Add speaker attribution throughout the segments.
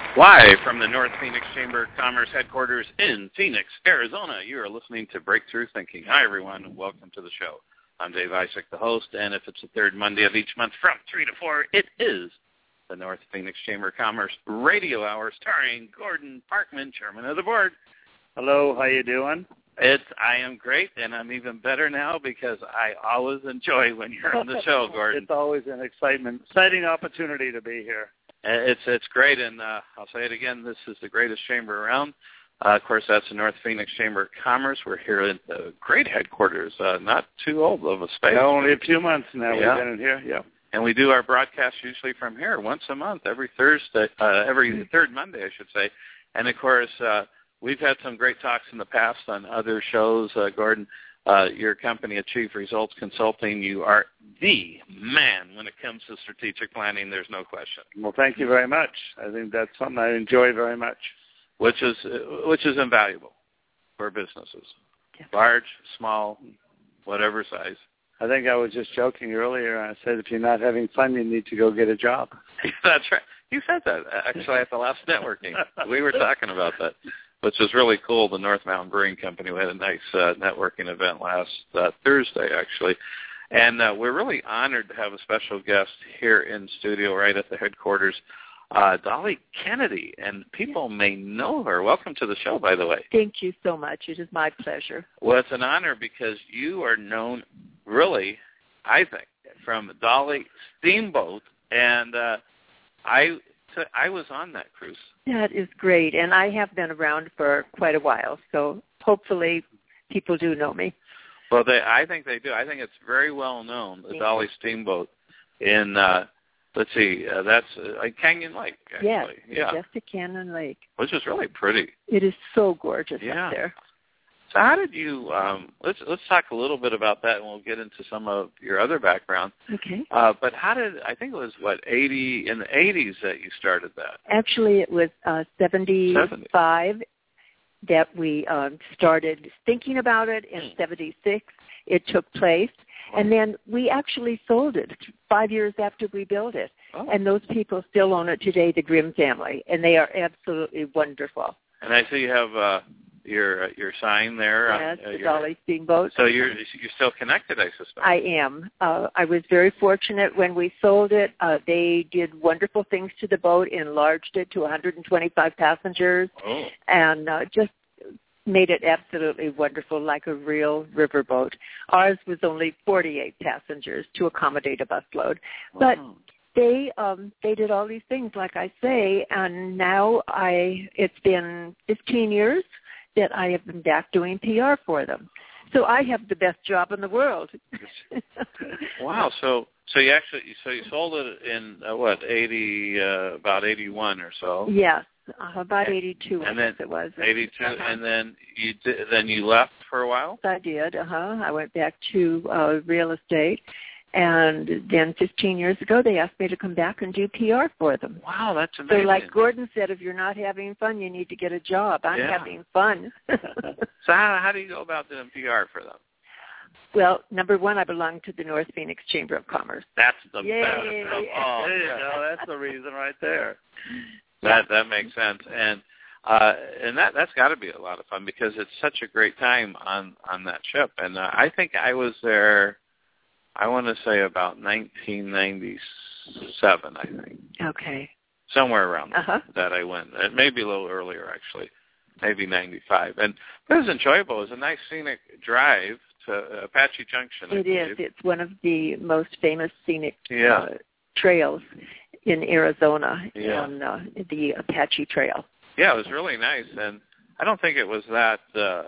Speaker 1: Live from the North Phoenix Chamber of Commerce headquarters in Phoenix, Arizona, you are listening to Breakthrough Thinking. Hi, everyone. Welcome to the show. I'm Dave Isaac, the host, and if it's the third Monday of each month from 3 to 4, it is the North Phoenix Chamber of Commerce Radio Hour starring Gordon Parkman, chairman of the board.
Speaker 2: Hello, how you doing?
Speaker 1: I am great, and I'm even better now because I always enjoy when you're on the show, Gordon.
Speaker 2: It's always an exciting opportunity to be here.
Speaker 1: It's great, and I'll say it again, this is the greatest chamber around. Of course, that's the North Phoenix Chamber of Commerce. We're here at the great headquarters, not too old of a space.
Speaker 2: Yeah, only a few months now we've been in here, yeah.
Speaker 1: And we do our broadcast usually from here once a month, every Thursday, every third Monday, I should say. And, of course, we've had some great talks in the past on other shows. Gordon, your company, Achieve Results Consulting, you are the man when it comes to strategic planning. There's no question.
Speaker 2: Well, thank you very much. I think that's something I enjoy very much.
Speaker 1: Which is invaluable for businesses, large, small, whatever size.
Speaker 2: I think I was just joking earlier. I said if you're not having fun, you need to go get a job.
Speaker 1: That's right. You said that, actually, at the last networking. We were talking about that, which was really cool. The North Mountain Brewing Company, we had a nice networking event last Thursday, actually. And we're really honored to have a special guest here in studio right at the headquarters, Dolly Kennedy, and people may know her. Welcome to the show, by the way.
Speaker 3: Thank you so much. It is my pleasure.
Speaker 1: Well, it's an honor because you are known, really, I think, from Dolly Steamboat, and I was on that cruise.
Speaker 3: That is great, and I have been around for quite a while, so hopefully people do know me.
Speaker 1: Well, I think they do. I think it's very well known, the Dolly Steamboat in, let's see, that's Canyon Lake, actually.
Speaker 3: Yes,
Speaker 1: yeah,
Speaker 3: Majestic Canyon Lake.
Speaker 1: Which is really pretty.
Speaker 3: It is so gorgeous up there.
Speaker 1: So how did you, let's talk a little bit about that, and we'll get into some of your other background.
Speaker 3: Okay.
Speaker 1: But how did, I think it was, in the 80s that you started that?
Speaker 3: Actually, it was 75 that we started thinking about it. In 76, it took place. And then we actually sold it 5 years after we built it. Oh. And those people still own it today, the Grimm family, and they are absolutely wonderful.
Speaker 1: And I see you have your sign there.
Speaker 3: Yes, the Dolly Steamboat.
Speaker 1: So you're still connected, I suspect.
Speaker 3: I am. I was very fortunate when we sold it. They did wonderful things to the boat, enlarged it to 125 passengers, and just made it absolutely wonderful, like a real riverboat. Ours was only 48 passengers to accommodate a busload. But they did all these things, like I say, and now it's been 15 years that I have been back doing PR for them. So I have the best job in the world.
Speaker 1: Wow. So you sold it in about 81 or so.
Speaker 3: Yes. About 82,
Speaker 1: and
Speaker 3: I guess it was.
Speaker 1: 82, and then you left for a while?
Speaker 3: I did, I went back to real estate, and then 15 years ago, they asked me to come back and do PR for them.
Speaker 1: Wow, that's amazing.
Speaker 3: So like Gordon said, if you're not having fun, you need to get a job. I'm having fun.
Speaker 1: So how do you go about doing PR for them?
Speaker 3: Well, number one, I belong to the North Phoenix Chamber of Commerce.
Speaker 1: That's the best.
Speaker 2: Oh, there you go. That's the reason right there.
Speaker 1: That makes sense, and that's got to be a lot of fun because it's such a great time on that ship. And I think I was there, I want to say about 1997, I think.
Speaker 3: Okay.
Speaker 1: Somewhere around that I went. It may be a little earlier, actually, maybe 95. And it was enjoyable. It was a nice scenic drive to Apache Junction.
Speaker 3: It is. It's one of the most famous scenic trails in Arizona, on the Apache Trail.
Speaker 1: Yeah, it was really nice, and I don't think it was that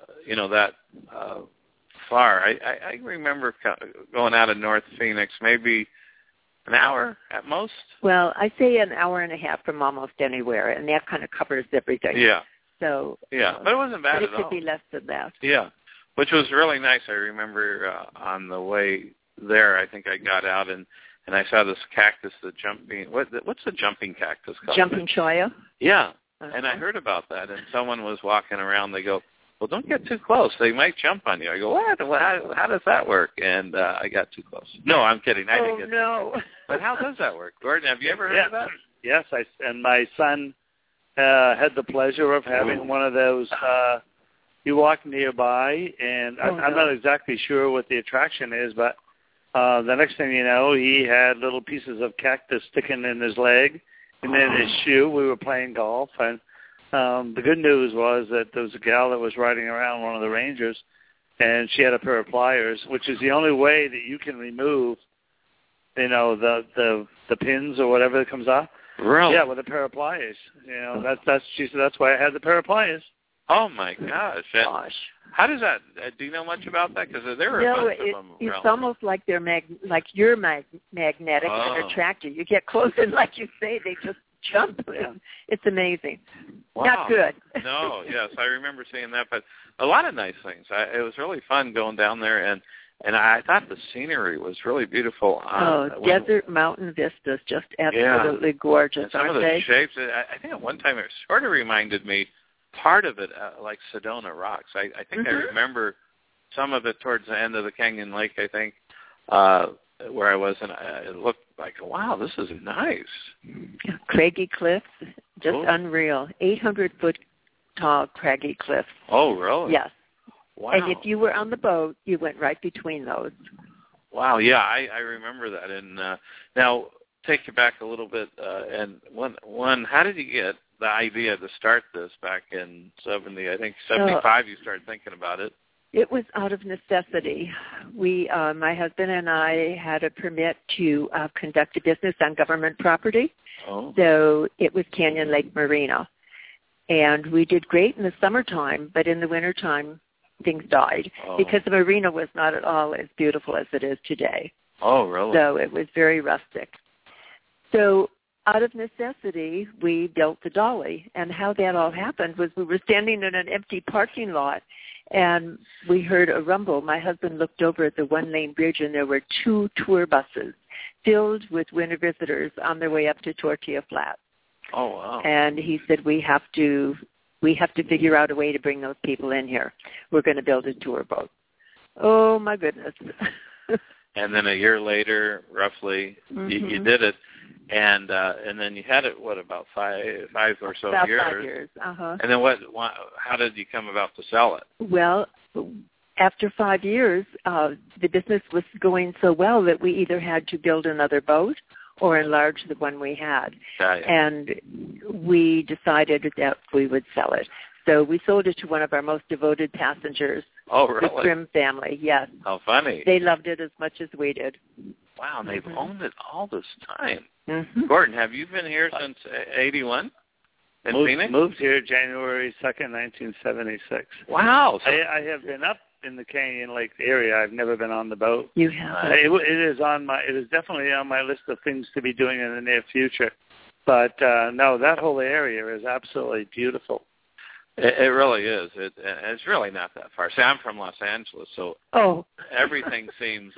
Speaker 1: far. I remember going out of North Phoenix, maybe an hour at most.
Speaker 3: Well, I say an hour and a half from almost anywhere, and that kind of covers everything.
Speaker 1: Yeah.
Speaker 3: So.
Speaker 1: Yeah, but it wasn't bad at all.
Speaker 3: It could be less than that.
Speaker 1: Yeah, which was really nice. I remember on the way there, I think I got out and I saw this cactus, the jumping. What's the jumping cactus called?
Speaker 3: Jumping cholla.
Speaker 1: Yeah, and I heard about that, and someone was walking around. They go, "Well, don't get too close. They might jump on you." I go, "What? How does that work?" And I got too close. No, I'm kidding. I didn't get too close. But how does that work, Gordon? Have you ever heard of that?
Speaker 2: Yes, and my son had the pleasure of having one of those. You walk nearby, and I'm not exactly sure what the attraction is, but the next thing you know, he had little pieces of cactus sticking in his leg and in his shoe. We were playing golf, and the good news was that there was a gal that was riding around, one of the rangers, and she had a pair of pliers, which is the only way that you can remove, the pins or whatever that comes off.
Speaker 1: Really?
Speaker 2: Yeah, with a pair of pliers. She said that's why I had the pair of pliers.
Speaker 1: Oh my gosh! How does that? Do you know much about that? Because there were a bunch of them.
Speaker 3: It's almost like they're like you're magnetic and attract you. You get close, and like you say, they just jump. It's amazing.
Speaker 1: Wow.
Speaker 3: Not good.
Speaker 1: No, yes, I remember seeing that, but a lot of nice things. It was really fun going down there, and I thought the scenery was really beautiful.
Speaker 3: Desert mountain vistas, just absolutely gorgeous,
Speaker 1: and some
Speaker 3: aren't
Speaker 1: of the
Speaker 3: they?
Speaker 1: shapes. I think at one time it sort of reminded me, part of it like Sedona Rocks. I think I remember some of it towards the end of the Canyon Lake, I think, where I was, and it looked like, wow, this is nice.
Speaker 3: Yeah, craggy cliffs, just unreal. 800-foot tall craggy cliffs.
Speaker 1: Oh, really?
Speaker 3: Yes.
Speaker 1: Wow.
Speaker 3: And if you were on the boat, you went right between those.
Speaker 1: Wow, yeah, I remember that. And now, take you back a little bit, and one, how did you get the idea to start this back in 75 you started thinking about it?
Speaker 3: It was out of necessity. We, my husband and I had a permit to conduct a business on government property.
Speaker 1: Oh.
Speaker 3: So it was Canyon Lake Marina. And we did great in the summertime, but in the wintertime, things died because the marina was not at all as beautiful as it is today.
Speaker 1: Oh, really?
Speaker 3: So it was very rustic. So out of necessity, we built the dolly. And how that all happened was we were standing in an empty parking lot, and we heard a rumble. My husband looked over at the one-lane bridge, and there were 2 tour buses filled with winter visitors on their way up to Tortilla Flats.
Speaker 1: Oh, wow.
Speaker 3: And he said, we have to figure out a way to bring those people in here. We're going to build a tour boat. Oh, my goodness.
Speaker 1: And then a year later, roughly, you did it. And then you had it, about five or so
Speaker 3: about
Speaker 1: years?
Speaker 3: About 5 years,
Speaker 1: And then how did you come about to sell it?
Speaker 3: Well, after 5 years, the business was going so well that we either had to build another boat or enlarge the one we had. And we decided that we would sell it. So we sold it to one of our most devoted passengers.
Speaker 1: Oh, really?
Speaker 3: The Grimm family, yes.
Speaker 1: How funny.
Speaker 3: They loved it as much as we did.
Speaker 1: Wow, and they've owned it all this time.
Speaker 3: Mm-hmm.
Speaker 1: Gordon, have you been here since 81 in Phoenix?
Speaker 2: Moved here January 2nd, 1976.
Speaker 1: Wow.
Speaker 2: I have been up in the Canyon Lake area. I've never been on the boat.
Speaker 3: You have.
Speaker 2: It is definitely on my list of things to be doing in the near future. But no, that whole area is absolutely beautiful.
Speaker 1: It really is. It's really not that far. See, I'm from Los Angeles, so everything seems,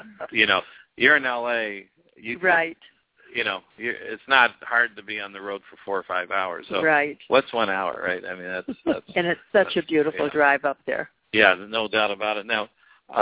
Speaker 1: you're in L.A.
Speaker 3: Right.
Speaker 1: It's not hard to be on the road for 4 or 5 hours. So
Speaker 3: right.
Speaker 1: What's 1 hour, right? I mean, that's
Speaker 3: and it's such a beautiful drive up there.
Speaker 1: Yeah, no doubt about it. Now,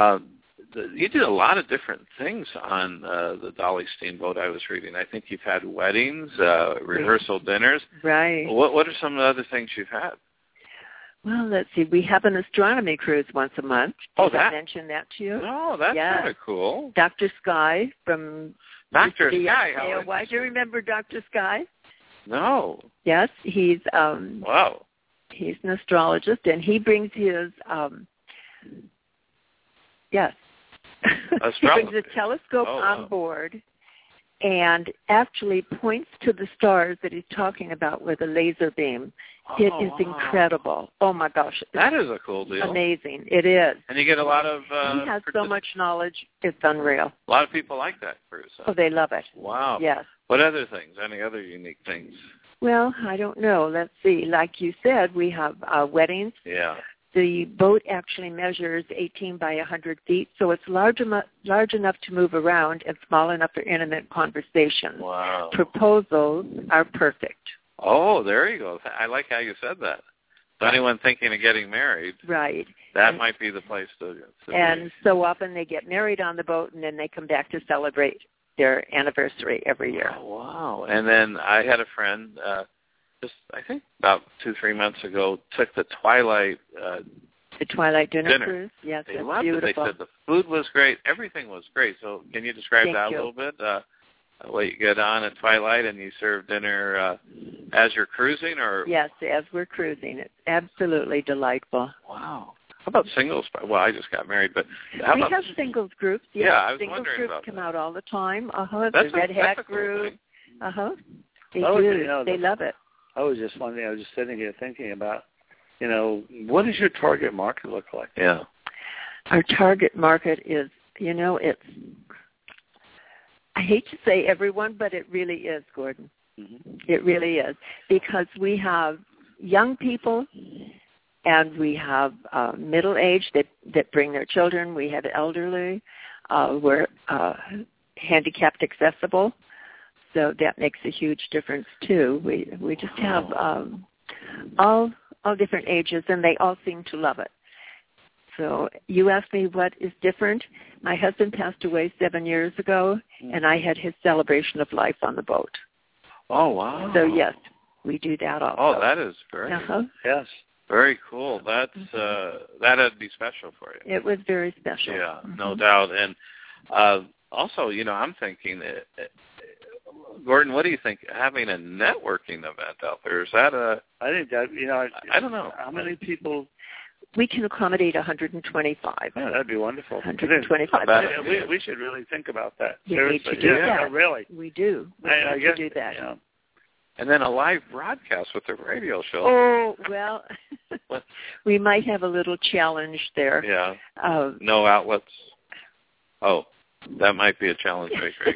Speaker 1: you did a lot of different things on the Dolly Steamboat, I was reading. I think you've had weddings, rehearsal dinners.
Speaker 3: Right.
Speaker 1: What are some of the other things you've had?
Speaker 3: Well, let's see. We have an astronomy cruise once a month. Did I mention that to you?
Speaker 1: Oh, that's kind of cool.
Speaker 3: Dr. Sky from
Speaker 1: Dr. Sky.
Speaker 3: Why do you remember Dr. Sky?
Speaker 1: No.
Speaker 3: Yes, he's
Speaker 1: wow.
Speaker 3: He's an astrologist, and he brings his he brings a telescope on board and actually points to the stars that he's talking about with a laser beam. It is incredible. Oh, my gosh.
Speaker 1: That is a cool deal.
Speaker 3: Amazing. It is.
Speaker 1: And you get a lot of...
Speaker 3: he has so much knowledge. It's unreal.
Speaker 1: A lot of people like that cruise.
Speaker 3: Oh, they love it.
Speaker 1: Wow.
Speaker 3: Yes.
Speaker 1: What other things? Any other unique things?
Speaker 3: Well, I don't know. Let's see. Like you said, we have weddings.
Speaker 1: Yeah.
Speaker 3: The boat actually measures 18 by 100 feet, so it's large enough to move around and small enough for intimate conversation.
Speaker 1: Wow.
Speaker 3: Proposals are perfect.
Speaker 1: Oh, there you go. I like how you said that. So anyone thinking of getting married,
Speaker 3: right?
Speaker 1: That might be the place to
Speaker 3: and
Speaker 1: be.
Speaker 3: So often they get married on the boat, and then they come back to celebrate their anniversary every year.
Speaker 1: Oh, wow. And then I had a friend, just I think about 2-3 months ago took the Twilight
Speaker 3: dinner cruise. Yes,
Speaker 1: they
Speaker 3: that's
Speaker 1: loved
Speaker 3: beautiful.
Speaker 1: it. They said the food was great, everything was great. So can you describe
Speaker 3: Thank
Speaker 1: that
Speaker 3: you.
Speaker 1: a little bit? What you get on at Twilight and you serve dinner as you're cruising, or
Speaker 3: yes, as we're cruising. It's absolutely delightful.
Speaker 1: wow. How about singles? Well, I just got married, but
Speaker 3: we have singles groups. Yes.
Speaker 1: Yeah, I was
Speaker 3: singles
Speaker 1: wondering
Speaker 3: groups
Speaker 1: about
Speaker 3: come
Speaker 1: that.
Speaker 3: out all the time.
Speaker 1: That's
Speaker 3: the Red Hat
Speaker 1: cool
Speaker 3: group.
Speaker 1: thing.
Speaker 3: They
Speaker 2: Oh,
Speaker 3: do.
Speaker 2: you know,
Speaker 3: They love it.
Speaker 2: I was just wondering. I was just sitting here thinking about, what does your target market look like?
Speaker 1: Yeah.
Speaker 3: Our target market is, it's, I hate to say everyone, but it really is, Gordon.
Speaker 2: Mm-hmm.
Speaker 3: It really is. Because we have young people and we have middle-aged that bring their children. We have elderly. We're handicapped accessible. So that makes a huge difference, too. We just have all different ages, and they all seem to love it. So you asked me what is different. My husband passed away 7 years ago, and I had his celebration of life on the boat.
Speaker 1: Oh, wow.
Speaker 3: So, yes, we do that also.
Speaker 1: Oh, that is great.
Speaker 2: Yes.
Speaker 1: Very cool. That's that'd be special for you.
Speaker 3: It was very special.
Speaker 1: Yeah, no doubt. And also, I'm thinking, Gordon, what do you think? Having a networking event out there, is that
Speaker 2: I think that,
Speaker 1: I don't know.
Speaker 2: How many people?
Speaker 3: We can accommodate 125.
Speaker 2: Yeah, that'd be wonderful.
Speaker 3: 125.
Speaker 2: We should really think about that.
Speaker 3: We
Speaker 2: Seriously.
Speaker 3: need to do that.
Speaker 2: Yeah, really.
Speaker 3: We do.
Speaker 2: I
Speaker 3: need
Speaker 2: guess,
Speaker 3: to do that.
Speaker 2: Yeah.
Speaker 1: And then a live broadcast with the radio show.
Speaker 3: Oh, well, we might have a little challenge there.
Speaker 1: Yeah. No outlets. Oh, that might be a challenge, Craig.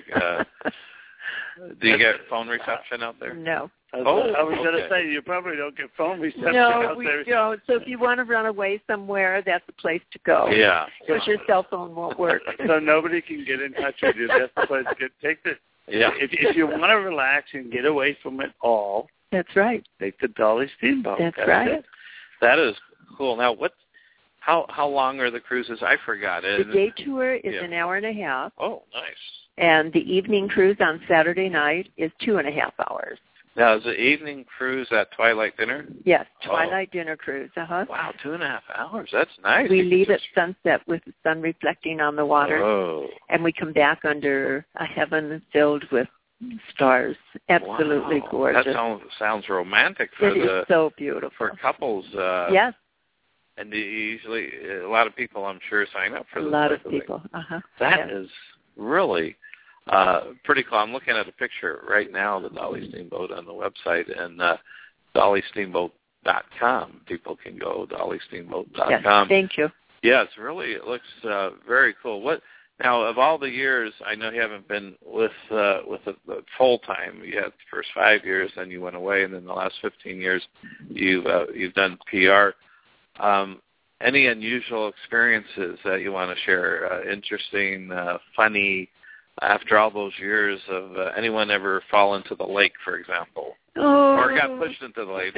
Speaker 1: Do you get phone reception out there?
Speaker 3: No.
Speaker 2: I was going to say, you probably don't get phone reception out there.
Speaker 3: No, we don't. So if you want to run away somewhere, that's the place to go.
Speaker 1: Yeah.
Speaker 3: Because your cell phone won't work.
Speaker 2: So nobody can get in touch with you. That's the place to take the.
Speaker 1: Yeah.
Speaker 2: If you want to relax and get away from it all,
Speaker 3: that's right.
Speaker 2: take the Dolly Steamboat.
Speaker 3: That's right.
Speaker 2: It.
Speaker 1: That is cool. Now, how long are the cruises? I forgot.
Speaker 3: The day tour is an hour and a half.
Speaker 1: Oh, nice.
Speaker 3: And the evening cruise on Saturday night is 2.5 hours.
Speaker 1: Now, is the evening cruise at Twilight Dinner?
Speaker 3: Yes, Twilight Dinner cruise.
Speaker 1: Wow, 2.5 hours. That's nice.
Speaker 3: We leave at sunset with the sun reflecting on the water.
Speaker 1: Oh.
Speaker 3: And we come back under a heaven filled with stars. Absolutely gorgeous.
Speaker 1: That sounds romantic
Speaker 3: It is so beautiful.
Speaker 1: for couples.
Speaker 3: Yes.
Speaker 1: And usually, a lot of people, I'm sure, sign up for this.
Speaker 3: A lot of people.
Speaker 1: That is really pretty cool. I'm looking at a picture right now of the Dolly Steamboat on the website, and DollySteamboat.com. People can go DollySteamboat.com.
Speaker 3: Yes, thank you.
Speaker 1: Yeah, it looks very cool. Now, of all the years, I know you haven't been with the full time. You had the first 5 years, then you went away, and then the last 15 years, you've done PR. Any unusual experiences that you want to share? Interesting, funny. After all those years of anyone ever fall into the lake, for example, or got pushed into the lake?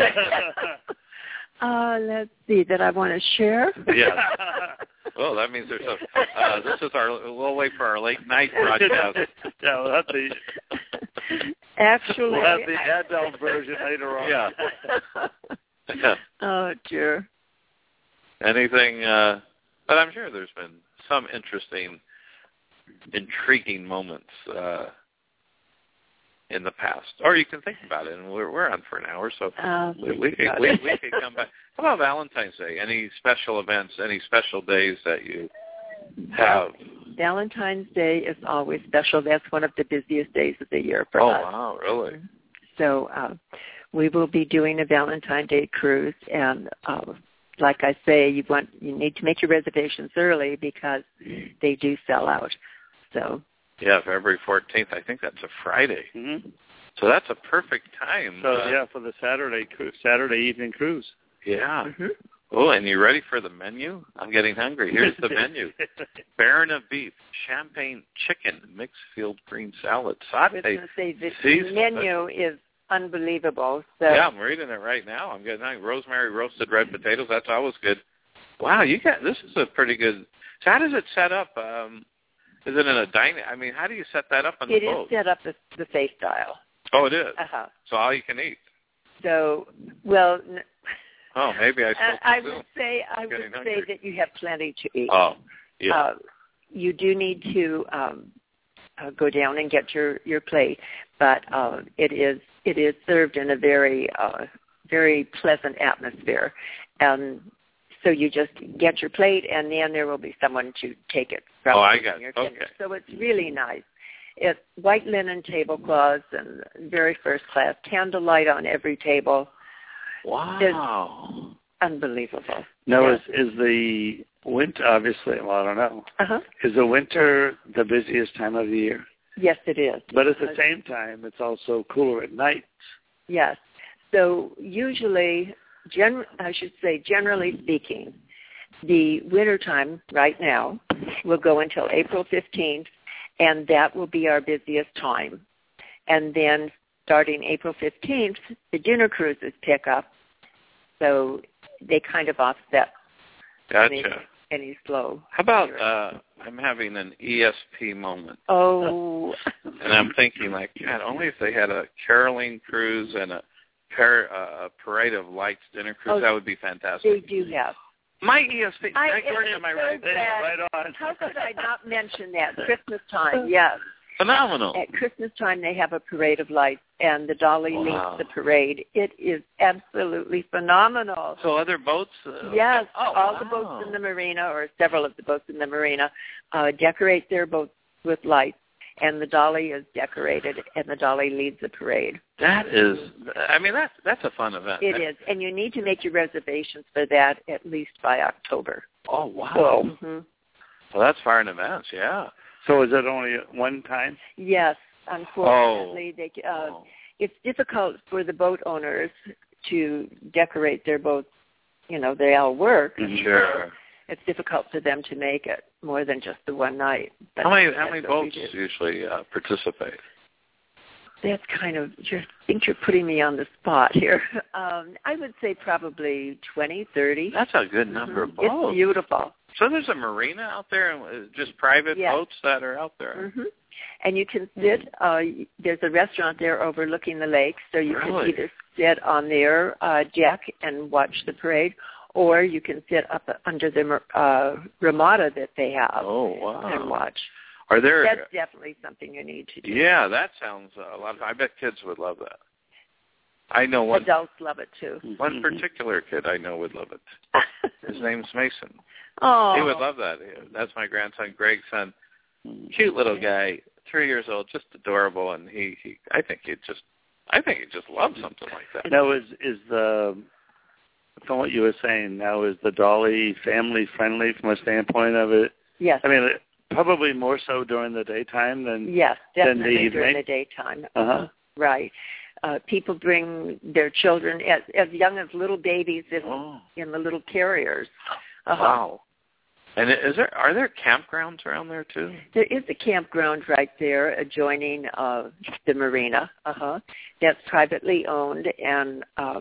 Speaker 3: Let's see, that I want to share.
Speaker 1: Yes. Well, that means there's we'll wait for our late night broadcast.
Speaker 2: Yeah, we'll have the.
Speaker 3: Actually,
Speaker 2: we'll have the adult version later on.
Speaker 1: Yeah.
Speaker 3: Oh dear.
Speaker 1: Anything? But I'm sure there's been some intriguing moments in the past, or you can think about it. And we're on for an hour, so we could come back. How about Valentine's Day? Any special events? Any special days that you have?
Speaker 3: Valentine's Day is always special. That's one of the busiest days of the year for us.
Speaker 1: Oh wow, really?
Speaker 3: So we will be doing a Valentine's Day cruise, and like I say, you need to make your reservations early because they do sell out. So.
Speaker 1: Yeah, February 14th. I think that's a Friday.
Speaker 2: Mm-hmm.
Speaker 1: So that's a perfect time.
Speaker 2: So for the Saturday evening cruise.
Speaker 1: Yeah.
Speaker 3: Mm-hmm.
Speaker 1: Oh, and you ready for the menu? I'm getting hungry. Here's the menu: Baron of beef, champagne chicken, mixed field green salad, sauté.
Speaker 3: I was going to say the menu is unbelievable. So.
Speaker 1: Yeah, I'm reading it right now. I'm getting rosemary roasted red potatoes. That's always good. Wow, this is a pretty good. So how does it set up? Is it in a dining? I mean, how do you set that up on the boat?
Speaker 3: It is set up the buffet style.
Speaker 1: Oh, it is?
Speaker 3: Uh-huh.
Speaker 1: So all you can eat?
Speaker 3: So, well.
Speaker 1: Oh, maybe I
Speaker 3: would say that you have plenty to eat.
Speaker 1: Oh, yeah.
Speaker 3: You do need to go down and get your plate, but it is served in a very very pleasant atmosphere, and so you just get your plate, and then there will be someone to take it from
Speaker 1: I got
Speaker 3: your
Speaker 1: it.
Speaker 3: dinner.
Speaker 1: Okay.
Speaker 3: So it's really nice. It's white linen tablecloths and very first class candlelight on every table.
Speaker 1: Wow.
Speaker 3: It's unbelievable.
Speaker 2: Now,
Speaker 3: yes.
Speaker 2: is the winter, obviously, well, I don't know.
Speaker 3: Uh-huh.
Speaker 2: Is the winter the busiest time of the year?
Speaker 3: Yes, it is.
Speaker 2: But at the same time, it's also cooler at night.
Speaker 3: Yes. So usually, generally speaking, the winter time right now will go until April 15th, and that will be our busiest time. And then starting April 15th, the dinner cruises pick up, so they kind of offset any slow.
Speaker 1: How about I'm having an ESP moment.
Speaker 3: Oh.
Speaker 1: And I'm thinking, like, God, only if they had a caroling cruise and a parade of lights dinner cruise, that would be fantastic.
Speaker 3: They do have.
Speaker 1: My ESP. Am I right?
Speaker 2: Right on.
Speaker 3: How could I not mention that? Christmas time, yes.
Speaker 1: Phenomenal.
Speaker 3: At Christmas time, they have a parade of lights, and the Dolly leads the parade. It is absolutely phenomenal.
Speaker 1: So other boats?
Speaker 3: Yes, all the boats in the marina, or several of the boats in the marina, decorate their boats with lights, and the Dolly is decorated, and the Dolly leads the parade.
Speaker 1: That is, that's a fun event.
Speaker 3: It is, and you need to make your reservations for that at least by October.
Speaker 1: Oh, wow.
Speaker 3: Mm-hmm.
Speaker 1: Well, that's far in advance, yeah.
Speaker 2: So is it only one time?
Speaker 3: Yes, unfortunately. It's difficult for the boat owners to decorate their boats. You know, they all work.
Speaker 1: Sure.
Speaker 3: It's difficult for them to make it more than just the one night.
Speaker 1: How many boats usually participate?
Speaker 3: That's kind of, I think you're putting me on the spot here. I would say probably 20, 30.
Speaker 1: That's a good number of boats.
Speaker 3: It's beautiful.
Speaker 1: So there's a marina out there, and just private boats that are out there.
Speaker 3: Mm-hmm. And you can sit, there's a restaurant there overlooking the lake, so you can either sit on their deck and watch the parade, or you can sit up under the ramada that they have and watch. That's definitely something you need to do.
Speaker 1: Yeah, that sounds a lot of fun. I bet kids would love that. I know one.
Speaker 3: Adults love it, too.
Speaker 1: One particular kid I know would love it. His name's Mason.
Speaker 3: Oh.
Speaker 1: He would love that. That's my grandson, Greg's son. Cute little guy, 3 years old, just adorable, and I think he'd just love something like that.
Speaker 2: Now, is the, from what you were saying, now is the Dolly family friendly from a standpoint of it?
Speaker 3: Yes.
Speaker 2: I mean, probably more so during the daytime than
Speaker 3: definitely
Speaker 2: the
Speaker 3: during the daytime.
Speaker 2: Uh-huh.
Speaker 3: Right. People bring their children as young as little babies in the little carriers. Uh-huh.
Speaker 1: Wow. And are there campgrounds around there too?
Speaker 3: There is a campground right there adjoining the marina. That's privately owned, and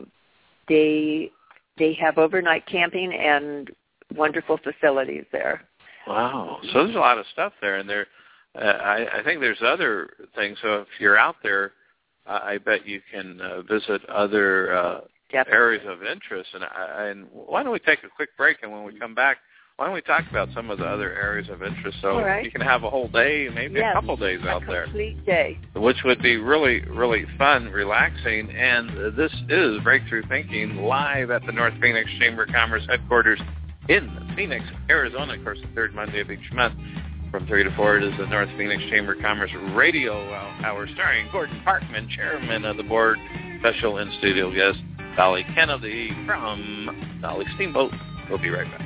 Speaker 3: they have overnight camping and wonderful facilities there.
Speaker 1: Wow. So there's a lot of stuff there, and I think there's other things. So if you're out there, I bet you can visit other areas of interest. And why don't we take a quick break, and when we come back, why don't we talk about some of the other areas of interest so you can have a whole day, maybe a couple days out there.
Speaker 3: A complete day.
Speaker 1: Which would be really, really fun, relaxing. And this is Breakthrough Thinking live at the North Phoenix Chamber of Commerce headquarters in Phoenix, Arizona. Of course, the third Monday of each month from 3 to 4. It is the North Phoenix Chamber of Commerce radio hour starring Gordon Parkman, chairman of the board, special in-studio guest Dolly Kennedy from Dolly Steamboat. We'll be right back.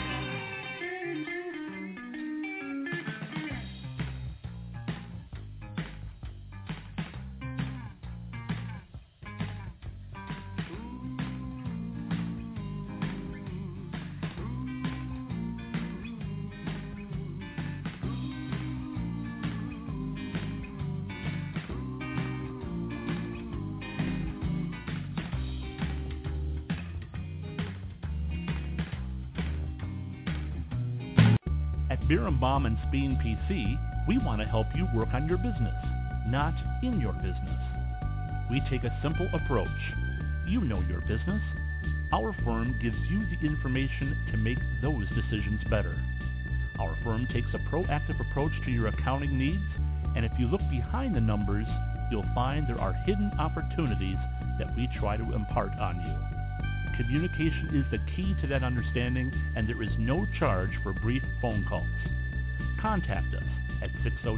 Speaker 4: Birnbaum and Speen PC, we want to help you work on your business, not in your business. We take a simple approach. You know your business. Our firm gives you the information to make those decisions better. Our firm takes a proactive approach to your accounting needs, and if you look behind the numbers, you'll find there are hidden opportunities that we try to impart on you. Communication is the key to that understanding, and there is no charge for brief phone calls. Contact us at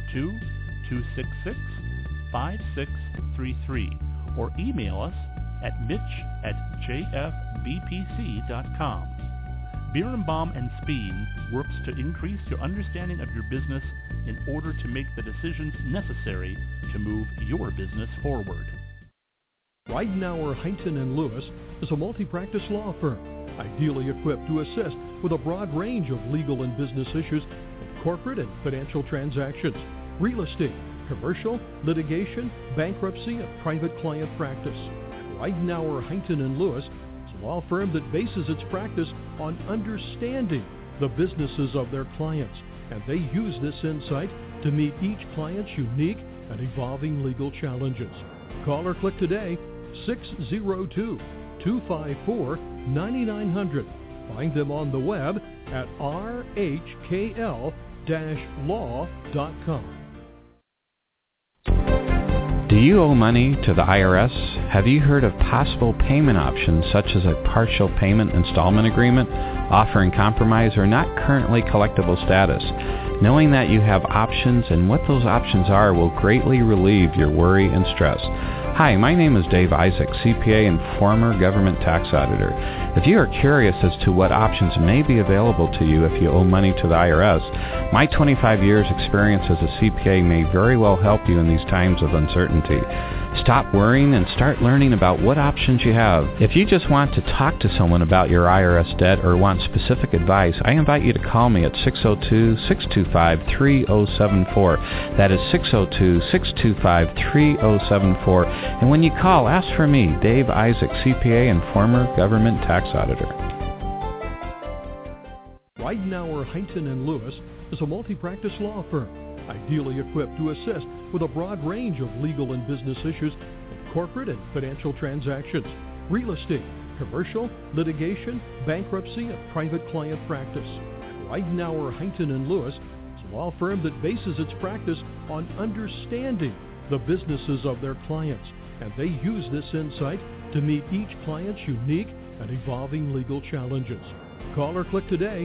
Speaker 4: 602-266-5633 or email us at mitch@jfbpc.com. Birnbaum and Speen works to increase your understanding of your business in order to make the decisions necessary to move your business forward.
Speaker 5: Ridenour, Huntington & Lewis is a multi-practice law firm, ideally equipped to assist with a broad range of legal and business issues in corporate and financial transactions, real estate, commercial, litigation, bankruptcy, and private client practice. Ridenour, Huntington & Lewis is a law firm that bases its practice on understanding the businesses of their clients, and they use this insight to meet each client's unique and evolving legal challenges. Call or click today, 602-254-9900. Find them on the web at rhkl-law.com.
Speaker 6: Do you owe money to the IRS? Have you heard of possible payment options such as a partial payment installment agreement, offering compromise or not currently collectible status? Knowing that you have options and what those options are will greatly relieve your worry and stress. Hi, my name is Dave Isaac, CPA and former government tax auditor. If you are curious as to what options may be available to you if you owe money to the IRS, my 25 years experience as a CPA may very well help you in these times of uncertainty. Stop worrying and start learning about what options you have. If you just want to talk to someone about your IRS debt or want specific advice, I invite you to call me at 602-625-3074. That is 602-625-3074. And when you call, ask for me, Dave Isaac, CPA and former government tax auditor.
Speaker 5: Ridenour, Huntington & Lewis is a multi-practice law firm, ideally equipped to assist with a broad range of legal and business issues in corporate and financial transactions, real estate, commercial, litigation, bankruptcy, and private client practice. Ridenour, Huntington & Lewis is a law firm that bases its practice on understanding the businesses of their clients, and they use this insight to meet each client's unique and evolving legal challenges. Call or click today,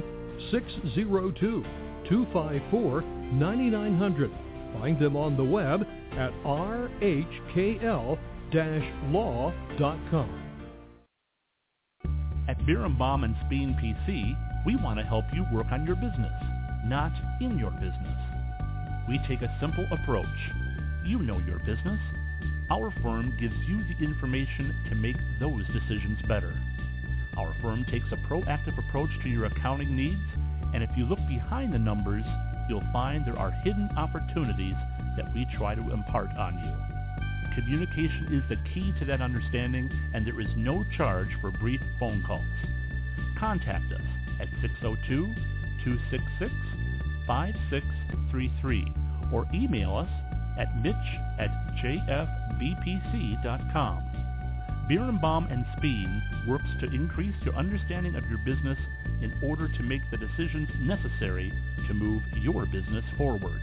Speaker 5: 602-254-9900. Find them on the web at rhkl-law.com.
Speaker 4: At Birnbaum and Speen PC, we want to help you work on your business, not in your business. We take a simple approach. You know your business. Our firm gives you the information to make those decisions better. Our firm takes a proactive approach to your accounting needs, and if you look behind the numbers, you'll find there are hidden opportunities that we try to impart on you. Communication is the key to that understanding, and there is no charge for brief phone calls. Contact us at 602-266-5633 or email us at mitch@jfbpc.com. Birnbaum and Speen works to increase your understanding of your business in order to make the decisions necessary to move your business forward.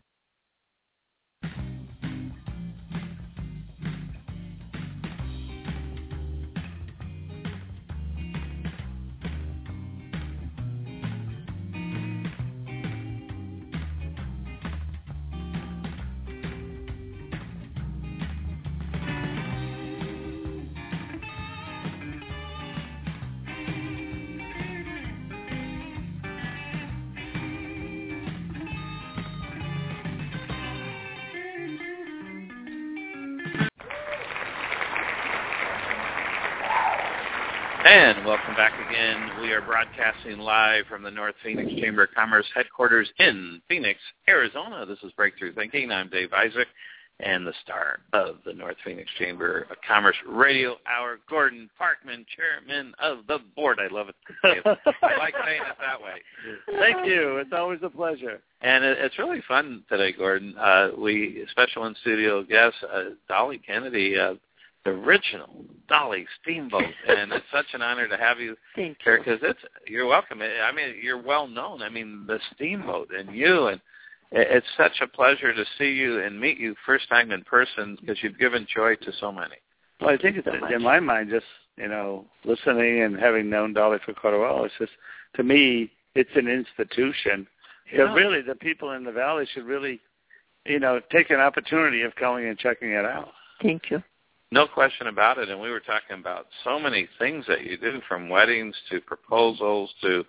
Speaker 1: And welcome back again. We are broadcasting live from the North Phoenix Chamber of Commerce headquarters in Phoenix, Arizona. This is Breakthrough Thinking. I'm Dave Isaac, and the star of the North Phoenix Chamber of Commerce Radio Hour, Gordon Parkman, chairman of the board. I love it. I like saying it that way.
Speaker 2: Thank you. It's always a pleasure.
Speaker 1: And it's really fun today, Gordon. We special in-studio guest, Dolly Kennedy, the original Dolly Steamboat, and it's such an honor to have you
Speaker 3: here
Speaker 1: because you're welcome. I mean, you're well known. I mean, the Steamboat and you, and it's such a pleasure to see you and meet you first time in person because you've given joy to so many.
Speaker 2: Well, I think it's, in my mind, just, listening and having known Dolly for quite a while, it's just, to me, it's an institution.
Speaker 1: Yeah.
Speaker 2: Really, the people in the Valley should really, take an opportunity of going and checking it out.
Speaker 3: Thank you.
Speaker 1: No question about it. And we were talking about so many things that you do, from weddings to proposals to,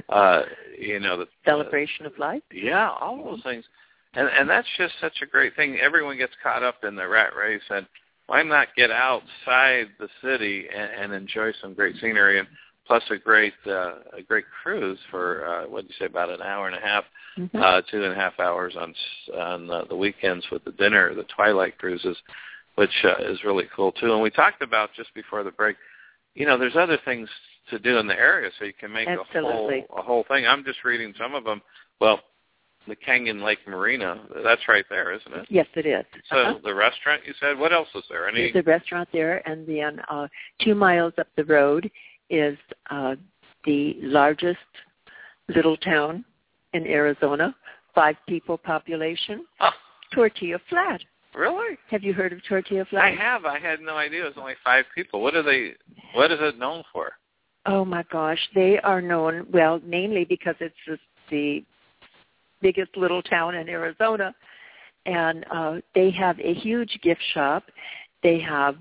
Speaker 1: the
Speaker 3: celebration of life.
Speaker 1: Yeah, all those things. And that's just such a great thing. Everyone gets caught up in the rat race, and why not get outside the city and enjoy some great scenery, and plus a great cruise for, what did you say, about an hour and a half, 2.5 hours on the weekends with the dinner, the twilight cruises, which is really cool, too. And we talked about, just before the break, there's other things to do in the area, so you can make a whole thing. I'm just reading some of them. Well, the Canyon Lake Marina, that's right there, isn't it?
Speaker 3: Yes, it is.
Speaker 1: So the restaurant, you said, what else is there?
Speaker 3: There's a restaurant there, and then 2 miles up the road is the largest little town in Arizona, 5 people population, Tortilla Flat.
Speaker 1: Really?
Speaker 3: Have you heard of Tortilla Flat?
Speaker 1: I have. I had no idea. It was only 5 people. What is it known for?
Speaker 3: Oh, my gosh. They are known, mainly because it's the biggest little town in Arizona, and they have a huge gift shop. They have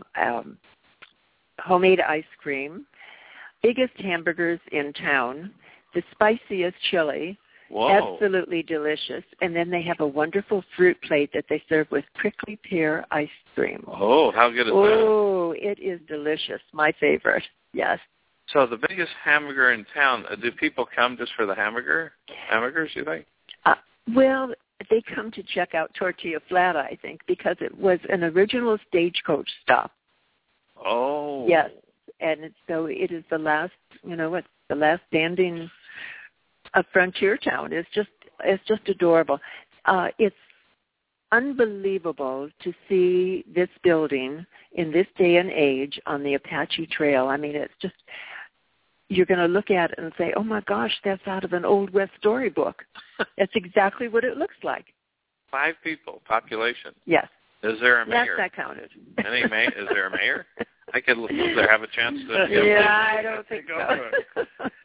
Speaker 3: homemade ice cream, biggest hamburgers in town, the spiciest chili.
Speaker 1: Whoa.
Speaker 3: Absolutely delicious. And then they have a wonderful fruit plate that they serve with prickly pear ice cream.
Speaker 1: Oh, how good is that?
Speaker 3: Oh, it is delicious. My favorite. Yes.
Speaker 1: So the biggest hamburger in town, do people come just for the hamburgers, you think?
Speaker 3: Well, they come to check out Tortilla Flat, I think, because it was an original stagecoach stop.
Speaker 1: Oh.
Speaker 3: Yes. And so it is the last, the last standing a frontier town. It's just adorable. It's unbelievable to see this building in this day and age on the Apache Trail. I mean, it's just, you're going to look at it and say, oh my gosh, that's out of an Old West storybook. That's exactly what it looks like.
Speaker 1: 5 people, population.
Speaker 3: Yes.
Speaker 1: Is there a mayor?
Speaker 3: Yes, I counted.
Speaker 1: Is there a mayor? I could have a chance to.
Speaker 3: Yeah, I don't think so.